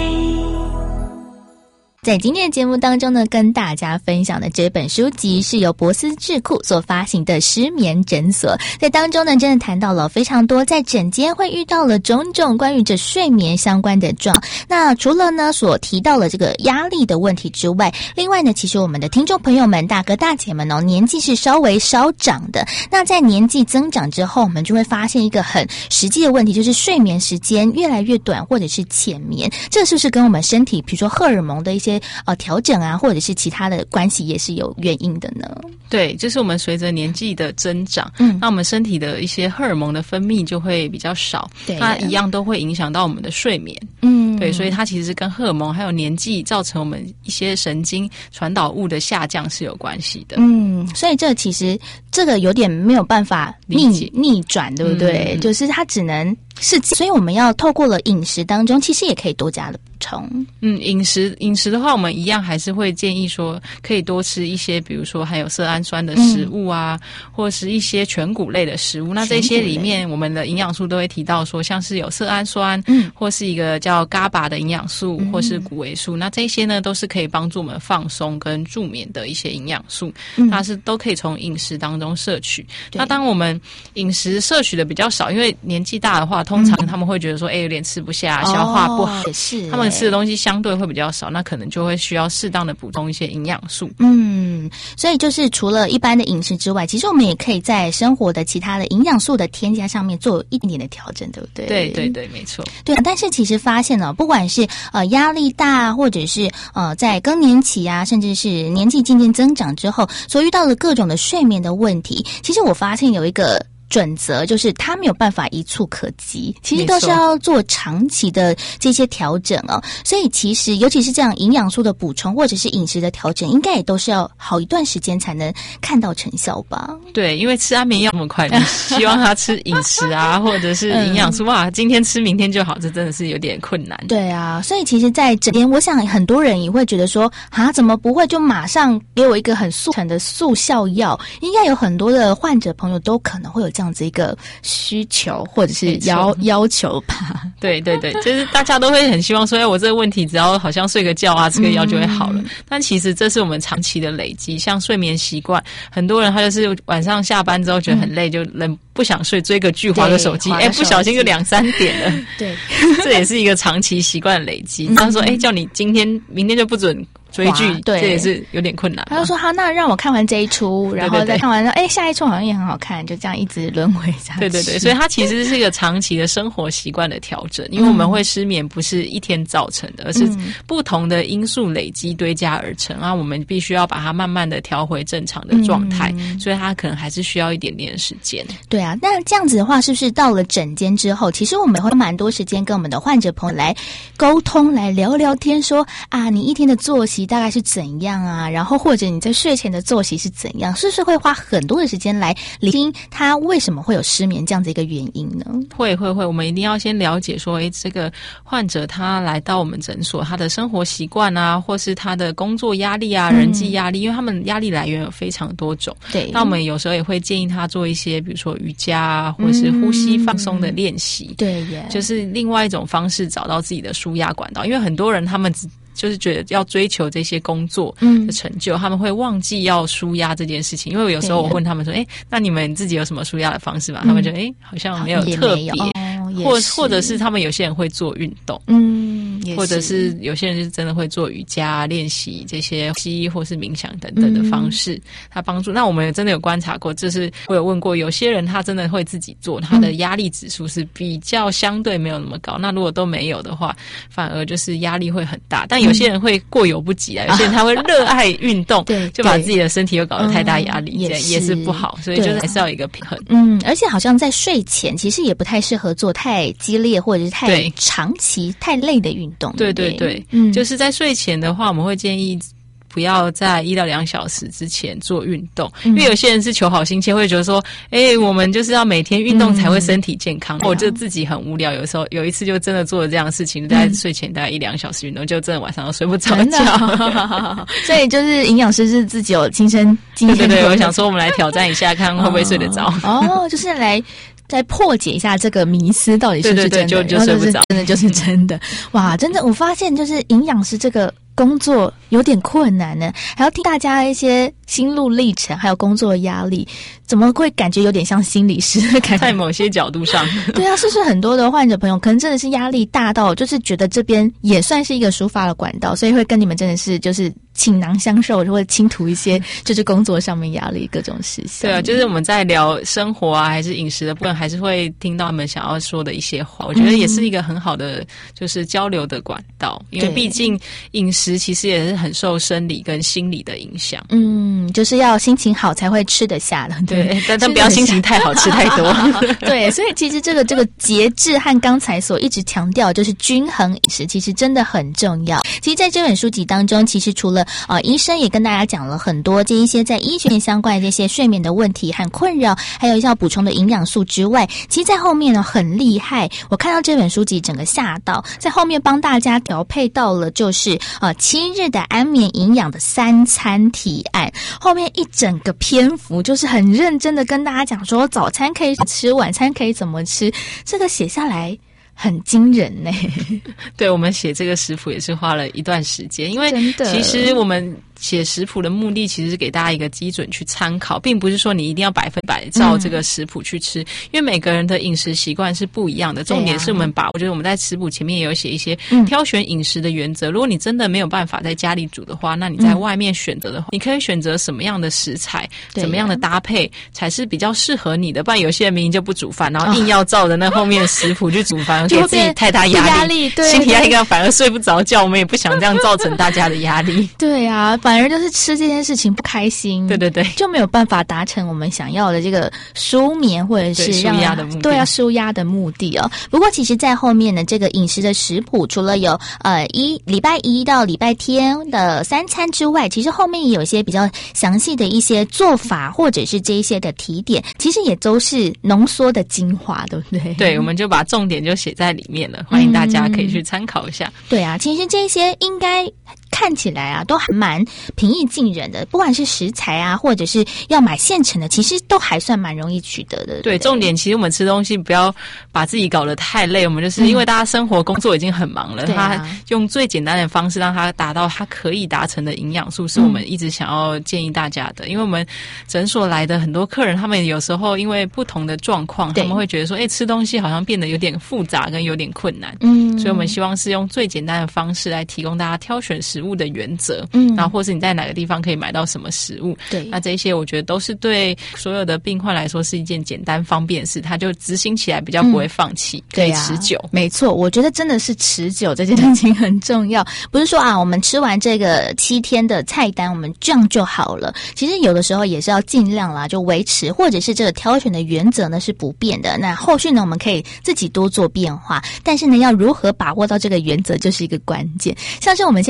在今天的节目当中呢，跟大家分享的这本书籍是由博思智库所发行的《失眠诊所》。在当中呢，真的谈到了非常多在诊间会遇到了种种关于这睡眠相关的状。那除了呢所提到了这个压力的问题之外，另外呢，其实我们的听众朋友们、大哥大姐们哦，年纪是稍微稍长的。那在年纪增长之后，我们就会发现一个很实际的问题，就是睡眠时间越来越短，或者是浅眠。这是不是跟我们身体，比如说荷尔蒙的一些呃调整啊，或者是其他的关系也是有原因的呢？ 对，就是我们随着年纪的增长，嗯，那我们身体的一些荷尔蒙的分泌就会比较少，对，它一样都会影响到我们的睡眠。嗯，对，所以它其实跟荷尔蒙还有年纪造成我们一些神经传导物的下降是有关系的。 嗯，所以这其实这个有点没有办法逆逆转，对不对？嗯，就是它只能是，所以我们要透过了饮食当中，其实也可以多加的补充。 嗯，饮食饮食的话，我们一样还是会建议说，可以多吃一些，比如说含有色氨酸的食物啊，嗯，或者是一些全谷类的食物。那这些里面，我们的营养素都会提到说，像是有色氨酸，嗯，或是一个叫 G A B A 的营养素，嗯，或是谷维素。那这些呢，都是可以帮助我们放松跟助眠的一些营养素，嗯，它是都可以从饮食当中摄取。那当我们饮食摄取的比较少，因为年纪大的话，通常他们会觉得说，哎，欸，有点吃不下，哦，消化不好，也是他们吃的东西相对会比较少，那可能就会需要适当的补充一些营养素。 嗯，所以就是除了一般的饮食之外，其实我们也可以在生活的其他的营养素的添加上面做一点点的调整，对不对？ 对对对，没错。 对，但是其实发现呢，不管是呃压力大，或者是呃在更年期啊，甚至是年纪渐渐增长之后，所遇到的各种的睡眠的问题，其实我发现有一个准则，就是它没有办法一触可及，其实都是要做长期的这些调整哦。所以其实尤其是这样营养素的补充或者是饮食的调整，应该也都是要好一段时间才能看到成效吧？ 对，因为吃安眠药那么快，你希望他吃饮食啊，或者是营养素哇，今天吃明天就好，这真的是有点困难。 对啊，所以其实在这边，我想很多人也会觉得说，啊，怎么不会就马上给我一个很速成的速效药？应该有很多的患者朋友都可能会有这样这样子一个需求或者是要要求吧。 对对对，就是大家都会很希望说，哎，我这个问题只要好像睡个觉啊，吃个药就会好了。嗯，但其实这是我们长期的累积，像睡眠习惯，很多人他就是晚上下班之后觉得很累，嗯，就忍不想睡，追个剧，滑个手机，哎，不小心就两三点了。对，这也是一个长期习惯的累积。他说，哎，叫你今天明天就不准追剧，对，这也是有点困难。 他就说好，那让我看完这一出，然后再看完，哎，下一出好像也很好看，就这样一直轮回下去。 对对对，所以它其实是一个长期的生活习惯的调整，因为我们会失眠不是一天造成的，而是不同的因素累积堆加而成啊。我们必须要把它慢慢的调回正常的状态，嗯，所以它可能还是需要一点点的时间。 对啊，那这样子的话，是不是到了诊间之后，其实我们会蛮多时间跟我们的患者朋友来沟通，来聊聊天，说啊，你一天的作息大概是怎样啊？然后或者你在睡前的作息是怎样？是不是会花很多的时间来理清他为什么会有失眠这样的一个原因呢？ 会会会，我们一定要先了解说，诶，这个患者他来到我们诊所，他的生活习惯啊，或是他的工作压力啊、人际压力，嗯，因为他们压力来源有非常多种。对，那我们有时候也会建议他做一些，比如说瑜伽啊，或是呼吸放松的练习。嗯，对耶，就是另外一种方式找到自己的抒压管道，因为很多人他们只就是觉得要追求这些工作的成就，嗯、他们会忘记要抒压这件事情。因为有时候我问他们说：“哎，那你们自己有什么抒压的方式吗？”嗯、他们就哎好像没有特别，哦、或或者是他们有些人会做运动，嗯，或者是有些人是真的会做瑜伽练习这些吸或是冥想等等的方式，嗯、他帮助。那我们真的有观察过，就是我有问过，有些人他真的会自己做，他的压力指数是比较相对没有那么高。嗯、那如果都没有的话，反而就是压力会很大。但有些人会过犹不及啊，嗯、有些人他会热爱运动，对，就把自己的身体又搞得太大压力，嗯、这样也是不好。所以就是还是要有一个平衡。 嗯，而且好像在睡前其实也不太适合做太激烈或者是太长期太累的运动。 对对 对, 对，嗯，就是在睡前的话，我们会建议不要在一到两小时之前做运动，嗯、因为有些人是求好心切，会觉得说，哎、欸，我们就是要每天运动才会身体健康。嗯、我就自己很无聊，有时候有一次就真的做了这样的事情，在睡前大概一两小时运动，就真的晚上都睡不着觉。 所以就是营养师是自己有亲身经验。 对对对，我想说我们来挑战一下，看会不会睡得着。 哦，就是来。再破解一下这个迷思到底是不是真的， 对对对，就就睡不着， 真的就是真的。哇，真的，我发现就是营养师这个工作有点困难呢，还要听大家一些心路历程，还有工作的压力，怎么会感觉有点像心理师的感觉？ 在某些角度上， 对啊，是不是很多的患者朋友可能真的是压力大到，就是觉得这边也算是一个抒发的管道，所以会跟你们真的是就是倾囊相授，或者倾吐一些就是工作上面压力各种事情。 对啊，就是我们在聊生活啊，还是饮食的部分，还是会听到他们想要说的一些话。我觉得也是一个很好的就是交流的管道，嗯、因为毕竟饮食其实也是很受生理跟心理的影响。 嗯，就是要心情好才会吃得下的。 对，对但但不要心情太好吃太多。 对，所以其实这个这个节制和刚才所一直强调就是均衡饮食，其实真的很重要。其实在这本书籍当中，其实除了呃医生也跟大家讲了很多这一些在医学相关的这些睡眠的问题和困扰，还有要补充的营养素之外，其实在后面呢很厉害，我看到这本书籍整个吓到，在后面帮大家调配到了就是呃七日的安眠营养的三餐提案，后面一整个篇幅就是很认真的跟大家讲说早餐可以吃，晚餐可以怎么吃，这个写下来很惊人呢。 对，我们写这个食谱也是花了一段时间，因为其实我们写食谱的目的其实是给大家一个基准去参考，并不是说你一定要百分百照这个食谱去吃，嗯、因为每个人的饮食习惯是不一样的。重点是我们把，我觉得我们在食谱前面也有写一些挑选饮食的原则。嗯、如果你真的没有办法在家里煮的话，那你在外面选择的话，嗯、你可以选择什么样的食材，怎么样的搭配才是比较适合你的。不然有些人明明就不煮饭，然后硬要照着那后面的食谱去煮饭，给自己太大压力，压力对心理压力，反而睡不着觉。我们也不想这样造成大家的压力。 对啊，反而就是吃这件事情不开心， 对对对， 就没有办法达成我们想要的这个舒眠或者是让舒压的目的， 对啊，舒压的目的哦。不过其实在后面呢，这个饮食的食谱除了有呃一礼拜一到礼拜天的三餐之外，其实后面也有一些比较详细的一些做法，或者是这一些的提点，其实也都是浓缩的精华，对不对？ 对，我们就把重点就写在里面了，欢迎大家可以去参考一下。 嗯、对啊，其实这些应该看起来啊都还蛮平易近人的，不管是食材啊，或者是要买现成的，其实都还算蛮容易取得的。 对, 对，重点其实我们吃东西不要把自己搞得太累，我们就是因为大家生活工作已经很忙了，嗯、他用最简单的方式让他达到他可以达成的营养素，是我们一直想要建议大家的。嗯、因为我们诊所来的很多客人，他们有时候因为不同的状况，他们会觉得说，哎，吃东西好像变得有点复杂跟有点困难。嗯，所以我们希望是用最简单的方式来提供大家挑选食物的原则。嗯，然后或是你在哪个地方可以买到什么食物。对，那这些我觉得都是对所有的病患来说是一件简单方便的事，他就执行起来比较不会放弃，嗯、可以持久。 啊、没错，我觉得真的是持久这件事情很重要，不是说啊我们吃完这个七天的菜单我们这样就好了，其实有的时候也是要尽量啦就维持，或者是这个挑选的原则呢是不变的，那后续呢我们可以自己多做变化，但是呢要如何把握到这个原则就是一个关键。像是我们现在有接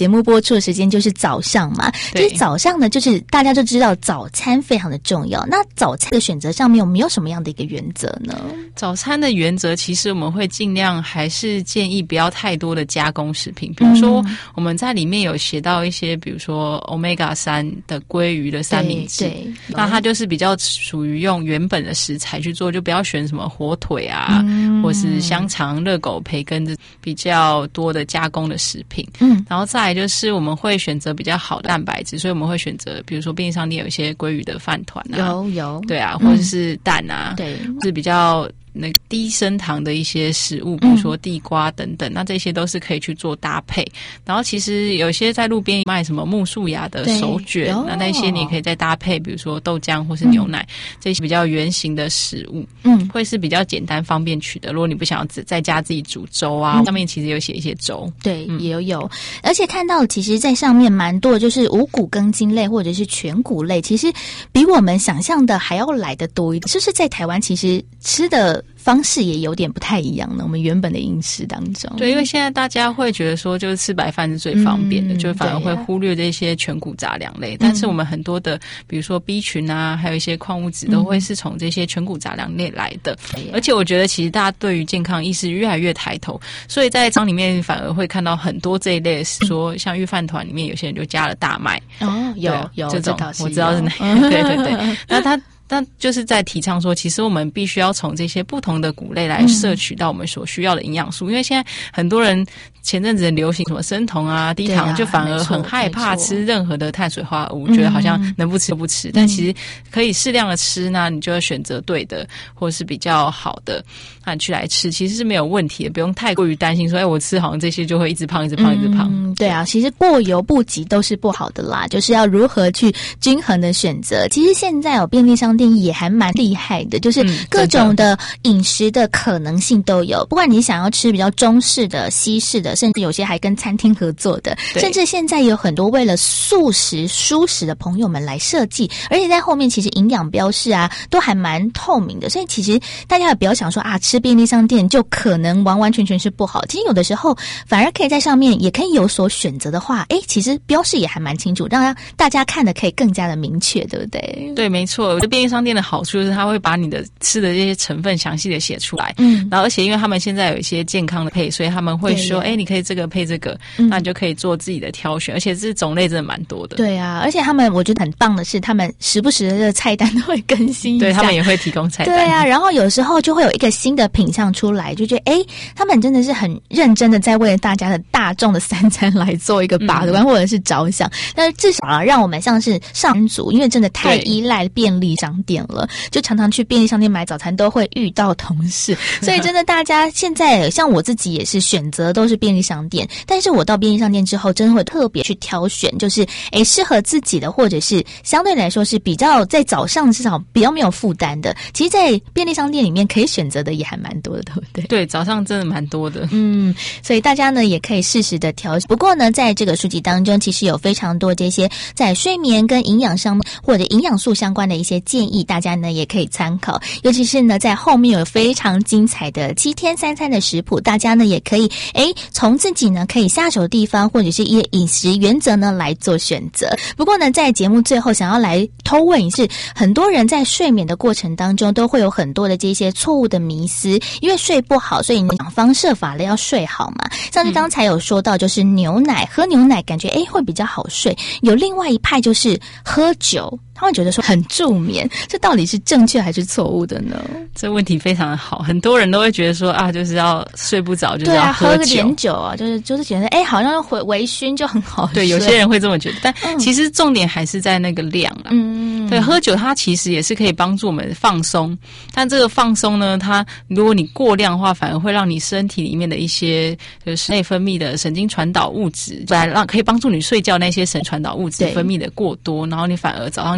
节目播出的时间就是早上嘛，就是早上呢，就是大家就知道早餐非常的重要。那早餐的选择上面，我们有什么样的一个原则呢？ 早餐的原则，其实我们会尽量还是建议不要太多的加工食品，比如说我们在里面有写到一些，比如说 omega 三的鲑鱼的三明治，那它就是比较属于用原本的食材去做，就不要选什么火腿啊，嗯、或是香肠、热狗、培根这比较多的加工的食品。嗯，然后再来就是我们会选择比较好的蛋白质，所以我们会选择，比如说便利商店有一些鲑鱼的饭团啊， 有有， 对啊，或者是蛋啊，对，是比较那低升糖的一些食物，比如说地瓜等等，嗯、那这些都是可以去做搭配。然后其实有些在路边卖什么木树芽的手卷，那那些你可以再搭配，比如说豆浆或是牛奶，嗯、这些比较圆形的食物，嗯，会是比较简单方便取得。如果你不想要在家自己煮粥啊，嗯、上面其实有写一些粥， 对，嗯、也有有，而且看到其实在上面蛮多，就是五谷根茎类或者是全谷类，其实比我们想象的还要来得多一点。就是在台湾其实吃的方式也有点不太一样呢，我们原本的饮食当中。 对，因为现在大家会觉得说，就是吃白饭是最方便的，嗯、就反而会忽略这些全谷杂粮类。嗯、但是我们很多的，比如说 B 群啊，还有一些矿物质，都会是从这些全谷杂粮类来的。嗯、而且我觉得，其实大家对于健康意识越来越抬头，所以在章里面反而会看到很多这一类的是说，像御饭团里面有些人就加了大麦。 哦，有有这种，我知道是哪个。对对对，那他。那就是在提倡说，其实我们必须要从这些不同的谷类来摄取到我们所需要的营养素，嗯、因为现在很多人前阵子流行什么生酮啊、低糖，啊、就反而很害怕吃任何的碳水化合物，觉得好像能不吃就不吃。嗯、但其实可以适量的吃呢，你就要选择对的或是比较好的，那你去来吃，其实是没有问题的，不用太过于担心说，哎，我吃好像这些就会一直胖、一直胖、一直胖。 嗯，对啊，其实过犹不及都是不好的啦，就是要如何去均衡的选择。其实现在有便利商店也还蛮厉害的，就是各种的饮食的可能性都有，不管你想要吃比较中式的、西式的，甚至有些还跟餐厅合作的，甚至现在有很多为了素食、蔬食的朋友们来设计，而且在后面其实营养标示啊都还蛮透明的，所以其实大家也不要想说啊，吃便利商店就可能完完全全是不好。其实有的时候反而可以在上面也可以有所选择的话，诶，其实标示也还蛮清楚，让大家看的可以更加的明确，对不对？ 对，没错。便利商店的好处就是它会把你的吃的这些成分详细的写出来，嗯，然后而且因为他们现在有一些健康的配，所以他们会说，哎，你可以这个配这个，嗯、那你就可以做自己的挑选，而且这种类真的蛮多的。 对啊，而且他们我觉得很棒的是，他们时不时的这个菜单都会更新一下， 对，他们也会提供菜单。 对啊，然后有时候就会有一个新的品项出来，就觉得哎，他们真的是很认真的在为了大家的大众的三餐来做一个把关，嗯、或者是着想。但是至少啊，让我们像是上班族，因为真的太依赖便利商店了，就常常去便利商店买早餐都会遇到同事，所以真的大家现在像我自己也是选择都是便利商店，但是我到便利商店之后，真的会特别去挑选，就是诶适合自己的，或者是相对来说是比较在早上至少比较没有负担的。其实，在便利商店里面可以选择的也还蛮多的，对不对？ 对，早上真的蛮多的。 嗯，所以大家呢也可以适时的挑。不过呢，在这个书籍当中，其实有非常多这些在睡眠跟营养上或者营养素相关的一些建议，大家呢也可以参考。尤其是呢，在后面有非常精彩的七天三餐的食谱，大家呢也可以诶从自己呢可以下手的地方，或者是一些饮食原则呢来做选择。不过呢，在节目最后想要来偷问是，很多人在睡眠的过程当中都会有很多的这些错误的迷思，因为睡不好，所以你想方设法的要睡好嘛。像是刚才有说到，就是牛奶，喝牛奶感觉诶会比较好睡。有另外一派就是喝酒，他会觉得说很助眠，这到底是正确还是错误的呢？ 这问题非常的好，很多人都会觉得说啊，就是要睡不着，就是要喝酒， 对啊，喝个点酒啊，就是就是觉得哎，好像回微醺就很好睡。 对，有些人会这么觉得，但其实重点还是在那个量啊。嗯，对，喝酒它其实也是可以帮助我们放松，但这个放松呢，它如果你过量的话，反而会让你身体里面的一些就是内分泌的神经传导物质，本来让可以帮助你睡觉那些神传导物质分泌的过多，然后你反而早上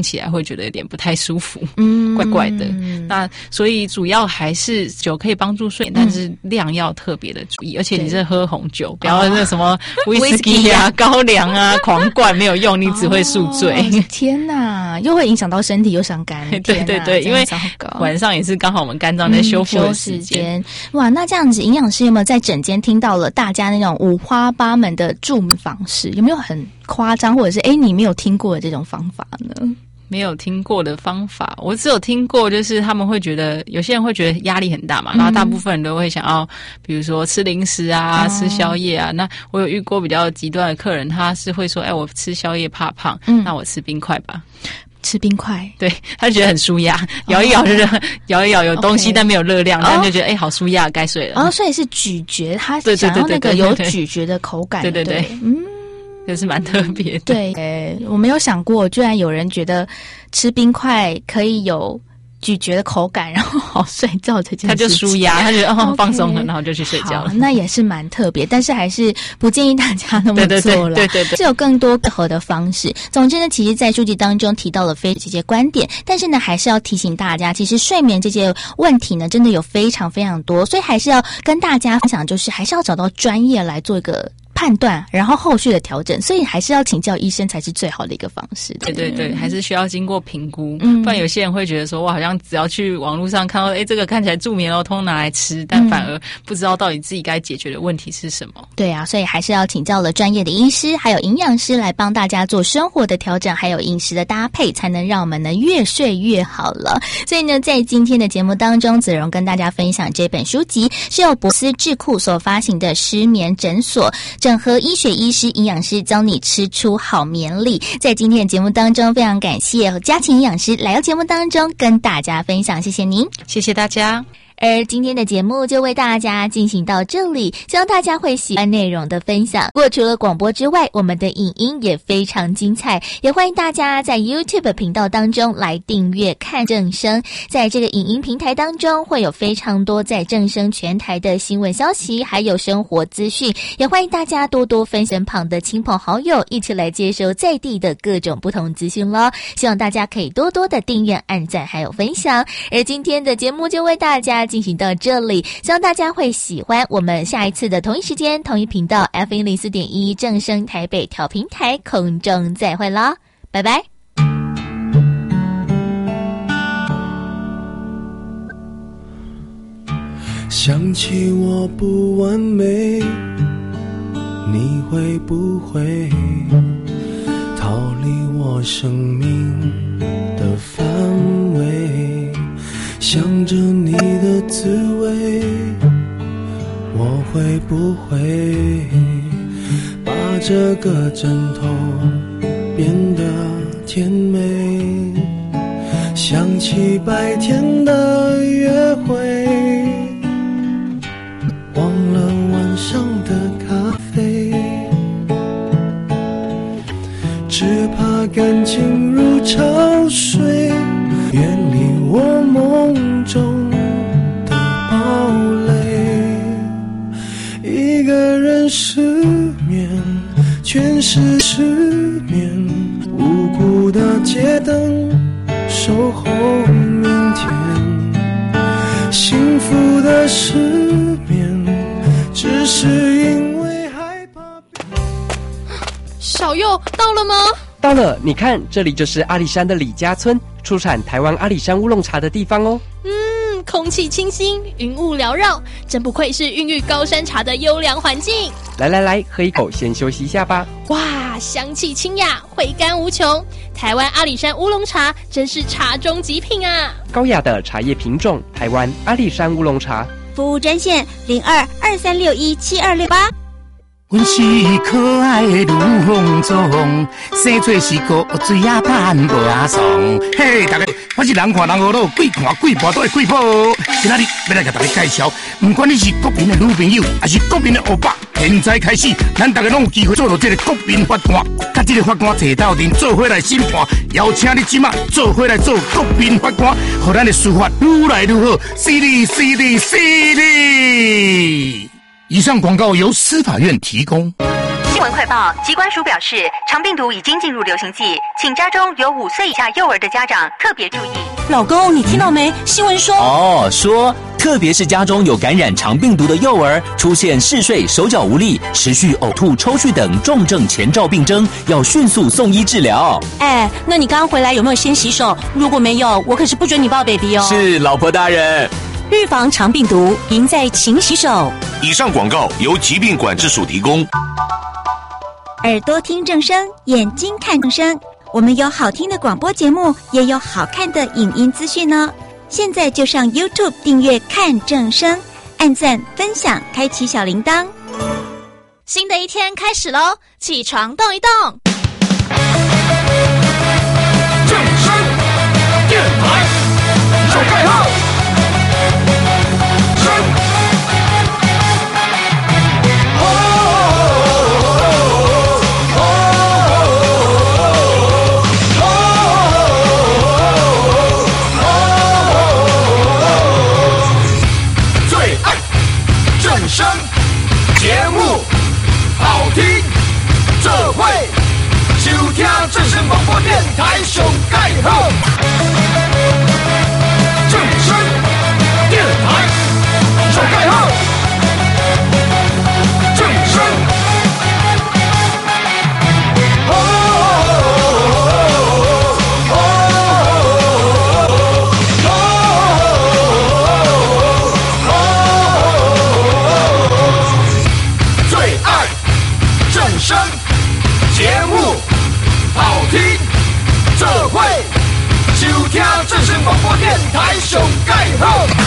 起来会觉得有点不太舒服，嗯，怪怪的。那所以主要还是酒可以帮助睡眠，但是量要特别的注意，而且你是喝红酒，不要那什么威士忌啊、高粱啊狂灌没有用，你只会宿醉。 哦、天哪，又会影响到身体，又伤肝。 对对对，因为晚上也是刚好我们肝脏在修复的时间。嗯、 哇，那这样子，营养师有没有在诊间听到了大家那种五花八门的助眠方式？有没有很夸张，或者是哎你没有听过的这种方法呢？ 没有听过的方法，我只有听过，就是他们会觉得有些人会觉得压力很大嘛，嗯、然后大部分人都会想要，比如说吃零食啊、哦、吃宵夜啊。那我有遇过比较极端的客人，他是会说：“哎，我吃宵夜怕胖，嗯、那我吃冰块吧。” 吃冰块， 对他觉得很舒压，咬一咬就是、哦、咬一咬有东西， okay. 但没有热量，他、哦、就觉得哎好舒压，该睡了。 哦，所以是咀嚼，他想要那个有咀嚼的口感， 对对 对, 对, 对, 对，嗯。就是蛮特别的。 对，呃，我没有想过，居然有人觉得吃冰块可以有咀嚼的口感，然后好睡觉这件事情。他就舒压，他觉得哦放松了，然后就去睡觉了。 那也是蛮特别，但是还是不建议大家那么做了。 对对 对, 对, 对, 对， 是有更多适合的方式。总之呢，其实在书籍当中提到了非这些观点，但是呢，还是要提醒大家，其实睡眠这些问题呢，真的有非常非常多，所以还是要跟大家分享，就是还是要找到专业来做一个判断，然后后续的调整，所以还是要请教医生才是最好的一个方式。 对对对，嗯、还是需要经过评估，嗯、不然有些人会觉得说，我好像只要去网络上看到，哎，这个看起来助眠哦，通拿来吃，但反而不知道到底自己该解决的问题是什么。 嗯、对啊，所以还是要请教了专业的医师，还有营养师来帮大家做生活的调整，还有饮食的搭配，才能让我们呢越睡越好了。所以呢，在今天的节目当中，子荣跟大家分享这本书籍是由博思智库所发行的《失眠诊所》。整合医学医师、营养师教你吃出好眠力。在今天的节目当中，非常感谢嘉晴营养师来到节目当中跟大家分享，谢谢您， 谢谢大家。 而今天的节目就为大家进行到这里，希望大家会喜欢内容的分享。不过除了广播之外，我们的影音也非常精彩，也欢迎大家在 YouTube 频道当中来订阅看正声。在这个影音平台当中，会有非常多在正声全台的新闻消息，还有生活资讯，也欢迎大家多多分享旁的亲朋好友，一起来接收在地的各种不同资讯咯。希望大家可以多多的订阅、按赞还有分享。而今天的节目就为大家进行到这里，希望大家会喜欢。我们下一次的同一时间同一频道 F M 零四点一正声台北调频台空中再会啦，拜拜。 想起我不完美，你会不会逃离我生命的范围？想着你的滋味，我会不会把这个枕头变得甜美？想起白天的约会，忘了晚上的咖啡，只怕感情如潮水，远离我梦中的堡垒。一个人失眠，全是失眠，无辜的街灯守候明天。幸福的失眠，只是因为害怕。 小佑到了吗？ 到了，你看，这里就是阿里山的李家村，出产台湾阿里山乌龙茶的地方哦。 嗯，空气清新，云雾缭绕，真不愧是孕育高山茶的优良环境。 来来来，喝一口，先休息一下吧。 哇，香气清雅，回甘无穷。台湾阿里山乌龙茶真是茶中极品啊！ 高雅的茶叶品种，台湾阿里山乌龙茶。 服务专线零二二三六一七二六八。 阮是可爱的女红妆，生做是个水啊盼无阿爽。嘿，大家，我是人看人好路，鬼看鬼跋都会鬼跑。今仔日要来给大家介绍，不管你是国民的女朋友，还是国民的欧巴，现在开始，咱大家拢有机会做到这个国民法官，甲这个法官坐斗阵做伙来审判，邀请你即马做伙来做国民法官，让咱的司法愈来愈好，犀利犀利犀利。以上广告由司法院提供。 新闻快报，疾管署表示，肠病毒已经进入流行季，请家中有五岁以下幼儿的家长特别注意。 老公，你听到没？新闻说哦，说特别是家中有感染肠病毒的幼儿，出现嗜睡、手脚无力、持续呕吐、抽搐等重症前兆病征，要迅速送医治疗。 哎，那你刚刚回来有没有先洗手？如果没有，我可是不准你抱 baby 哦。 是，老婆大人。 预防肠病毒，赢在勤洗手。 以上广告由疾病管制署提供。 耳朵听正声，眼睛看正声。我们有好听的广播节目，也有好看的影音资讯呢。现在就上 YouTube 订阅看正声，按赞、分享，开启小铃铛。 新的一天开始喽，起床动一动。 正声电台手盖号。声节目好听，这会收听正声广播电台上盖好。正声电台上盖好。正声。声节目好听，这会收听正声广播电台上盖好。